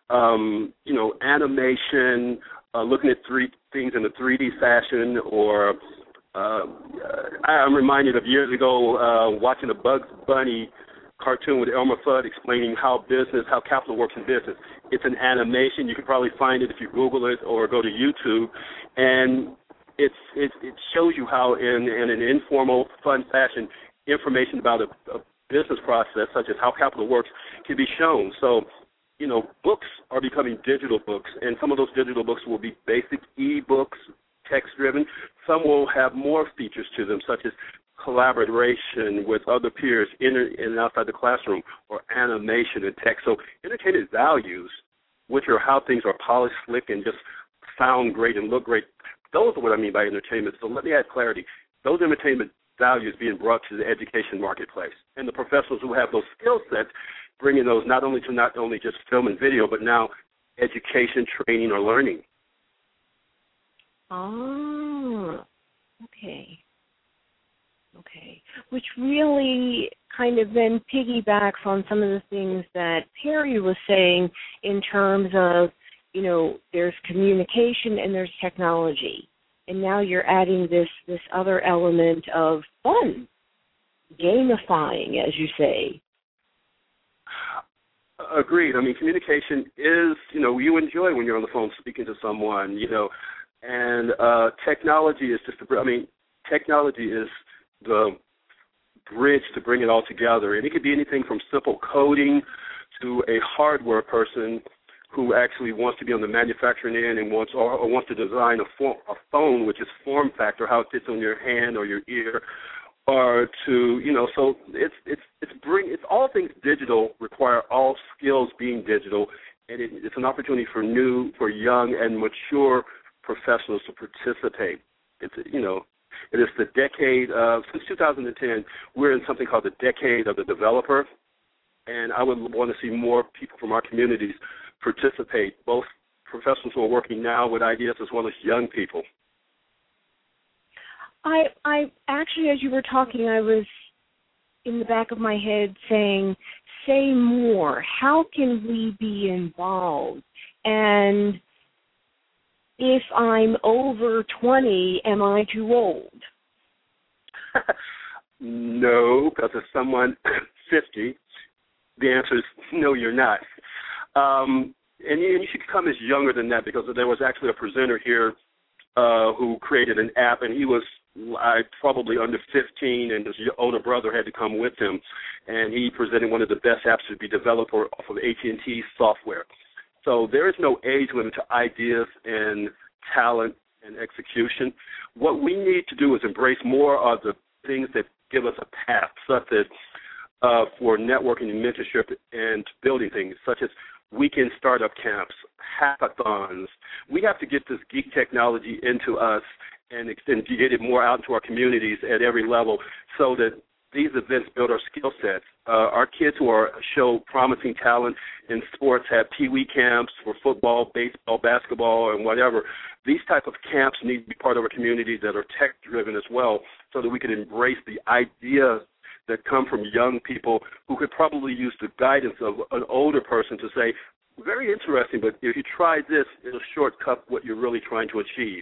Animation, looking at things in a 3D fashion, or I'm reminded of years ago watching a Bugs Bunny cartoon with Elmer Fudd explaining how capital works in business. It's an animation. You can probably find it if you Google it or go to YouTube, and it shows you how in an informal, fun fashion, information about a business process, such as how capital works, can be shown. So, books are becoming digital books, and some of those digital books will be basic e-books, text-driven. Some will have more features to them, such as collaboration with other peers in and outside the classroom, or animation and text. So entertainment values, which are how things are polished, slick, and just sound great and look great, those are what I mean by entertainment. So let me add clarity. Those entertainment values being brought to the education marketplace, and the professionals who have those skill sets, bringing those not only just film and video, but now education, training, or learning. Oh, okay. Okay, which really kind of then piggybacks on some of the things that Perry was saying in terms of, there's communication and there's technology. And now you're adding this other element of fun, gamifying, as you say. Agreed. I mean, communication is, you enjoy when you're on the phone speaking to someone, and technology is technology is the bridge to bring it all together. And it could be anything from simple coding to a hardware person who actually wants to be on the manufacturing end and wants to design a phone, which is form factor, how it fits on your hand or your ear, or to, so it's all things digital require all skills being digital, and it's an opportunity for young and mature professionals to participate. It is the decade of, since 2010, we're in something called the decade of the developer, and I would want to see more people from our communities participate, both professionals who are working now with ideas as well as young people. I actually, as you were talking, I was in the back of my head saying, say more. How can we be involved? And if I'm over 20, am I too old? No, because if someone 50, the answer is no, you're not. And you should come as younger than that, because there was actually a presenter here who created an app, and he was probably under 15, and his older brother had to come with him, and he presented one of the best apps to be developed off of AT&T software. So there is no age limit to ideas and talent and execution. What we need to do is embrace more of the things that give us a path, such as for networking and mentorship and building things, such as weekend startup camps, hackathons. We have to get this geek technology into us and get it more out into our communities at every level so that these events build our skill sets. Our kids who show promising talent in sports have peewee camps for football, baseball, basketball, and whatever. These type of camps need to be part of our communities that are tech-driven as well so that we can embrace the ideas that come from young people who could probably use the guidance of an older person to say, very interesting, but if you try this, it'll shortcut what you're really trying to achieve.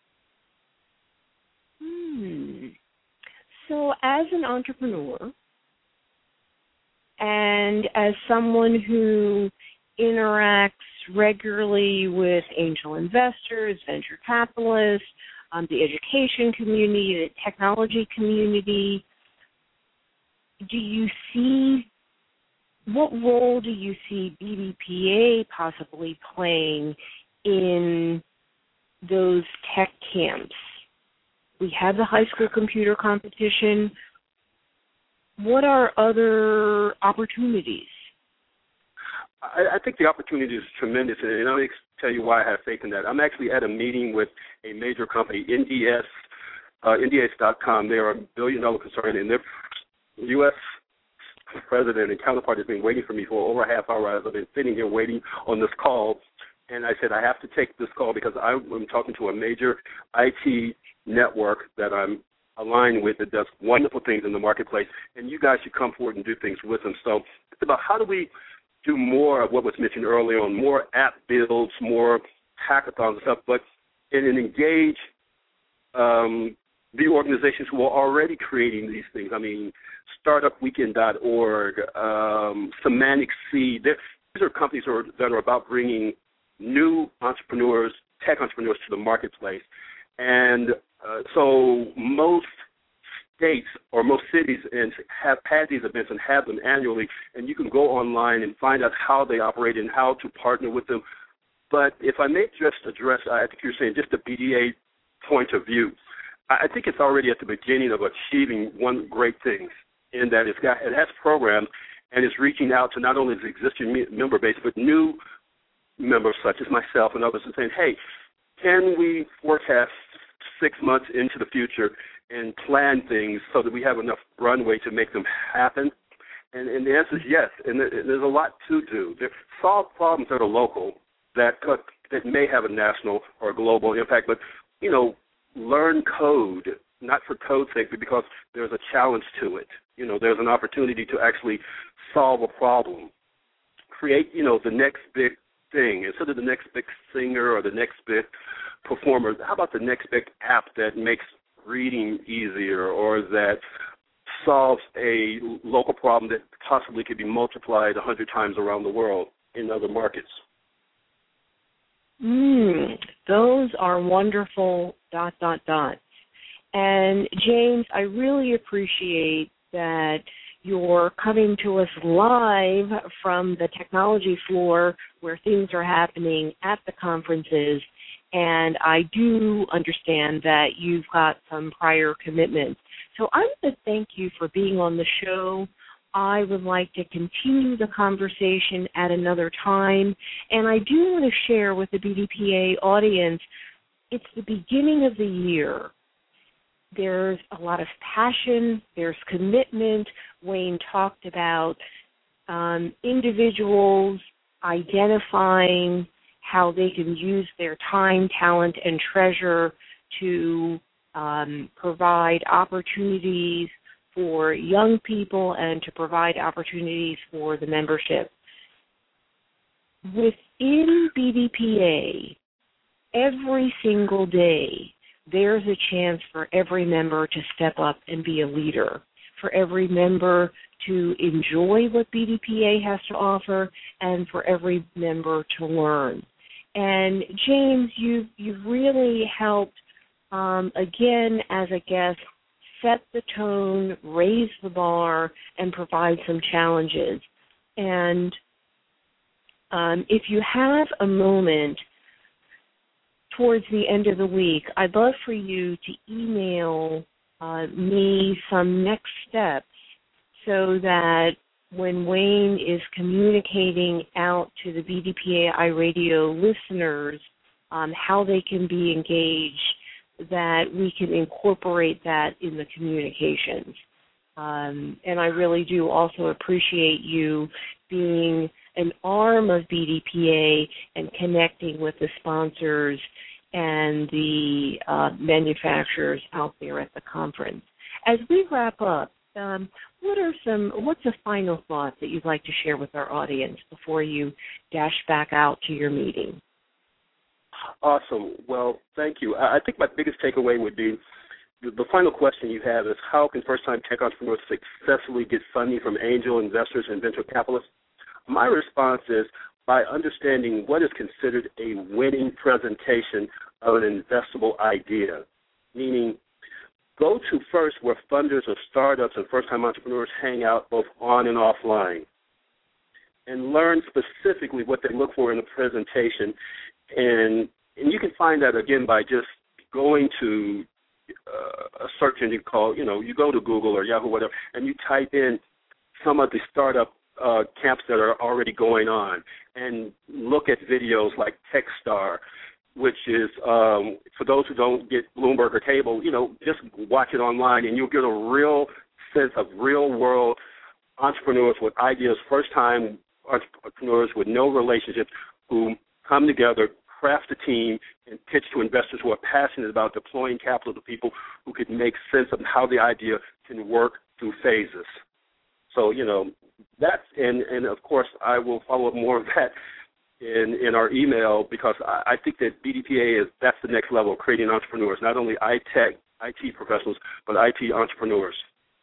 So as an entrepreneur and as someone who interacts regularly with angel investors, venture capitalists, the education community, the technology community, what role do you see BDPA possibly playing in those tech camps? We have the high school computer competition. What are other opportunities? I think the opportunity is tremendous, and let me tell you why I have faith in that. I'm actually at a meeting with a major company, NDS.com. They are a billion-dollar concern, and their U.S. president and counterpart has been waiting for me for over a half hour. I've been sitting here waiting on this call, and I said I have to take this call because I'm talking to a major IT network that I'm aligned with that does wonderful things in the marketplace, and you guys should come forward and do things with them. So it's about how do we do more of what was mentioned earlier on, more app builds, more hackathons and stuff, but engage the organizations who are already creating these things. I mean, startupweekend.org, Semantic Seed. These are companies that are about bringing new entrepreneurs, tech entrepreneurs to the marketplace. And so most states or most cities have had these events and have them annually, and you can go online and find out how they operate and how to partner with them. But if I may just address, I think you're saying just the BDA point of view, I think it's already at the beginning of achieving one great thing in that it has programs and it's reaching out to not only the existing member base, but new members such as myself and others and saying, hey, can we forecast 6 months into the future and plan things so that we have enough runway to make them happen? And the answer is yes, and there's a lot to do. Solve problems that are local that may have a national or a global impact, but, learn code, not for code's sake, but because there's a challenge to it. There's an opportunity to actually solve a problem. Create, the next big thing. Instead of the next big singer or the next big performer, how about the next big app that makes reading easier or that solves a local problem that possibly could be multiplied 100 times around the world in other markets? Those are wonderful ... And James, I really appreciate that you're coming to us live from the technology floor where things are happening at the conferences. And I do understand that you've got some prior commitments. So I want to thank you for being on the show. I would like to continue the conversation at another time. And I do want to share with the BDPA audience, it's the beginning of the year. There's a lot of passion. There's commitment. Wayne talked about individuals identifying how they can use their time, talent, and treasure to provide opportunities for young people and to provide opportunities for the membership. Within BDPA, every single day, there's a chance for every member to step up and be a leader, for every member to enjoy what BDPA has to offer, and for every member to learn. And James, you've really helped, again, as a guest, set the tone, raise the bar, and provide some challenges. And if you have a moment towards the end of the week, I'd love for you to email me some next steps so that when Wayne is communicating out to the BDPA iRadio listeners how they can be engaged, that we can incorporate that in the communications. And I really do also appreciate you being an arm of BDPA and connecting with the sponsors and the manufacturers out there at the conference. As we wrap up, what's a final thought that you'd like to share with our audience before you dash back out to your meeting? Awesome. Well, thank you. I think my biggest takeaway would be the final question you have is, how can first-time tech entrepreneurs successfully get funding from angel investors and venture capitalists? My response is by understanding what is considered a winning presentation of an investable idea, meaning go to first where funders of startups and first-time entrepreneurs hang out both on and offline, and learn specifically what they look for in a presentation. And you can find that, again, by just going to a search engine called, you go to Google or Yahoo, whatever, and you type in some of the startup camps that are already going on and look at videos like Techstar, which is, for those who don't get Bloomberg or cable, just watch it online and you'll get a real sense of real-world entrepreneurs with ideas, first-time entrepreneurs with no relationships who come together, craft a team, and pitch to investors who are passionate about deploying capital to people who could make sense of how the idea can work through phases. So, that's, and of course, I will follow up more of that in our email, because I think that BDPA that's the next level, creating entrepreneurs, not only IT professionals, but IT entrepreneurs.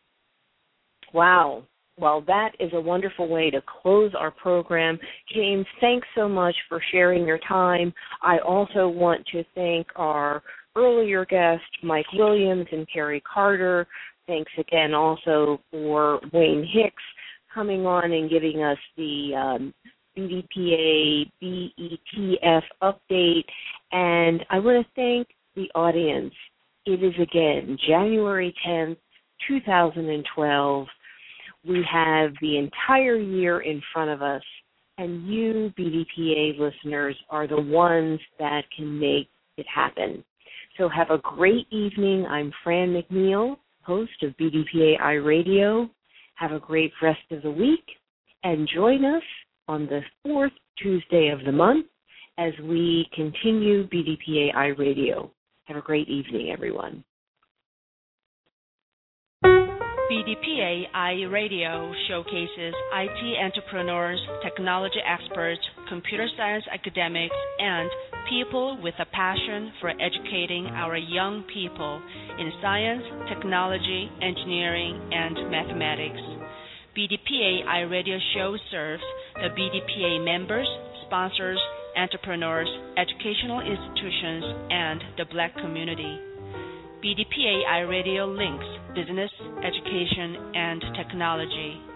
Wow. Well, that is a wonderful way to close our program. James, thanks so much for sharing your time. I also want to thank our earlier guests, Mike Williams and Carrie Carter. Thanks again also for Wayne Hicks coming on and giving us the BDPA BETF update. And I want to thank the audience. It is again January 10th, 2012. We have the entire year in front of us, and you, BDPA listeners, are the ones that can make it happen. So have a great evening. I'm Fran McNeil, host of BDPA iRadio. Have a great rest of the week, and join us on the 4th Tuesday of the month as we continue BDPA iRadio. Have a great evening, everyone. BDPA iRadio showcases IT entrepreneurs, technology experts, computer science academics, and people with a passion for educating our young people in science, technology, engineering, and mathematics. BDPA iRadio show serves the BDPA members, sponsors, entrepreneurs, educational institutions, and the Black community. BDPA iRadio links business, education, and technology.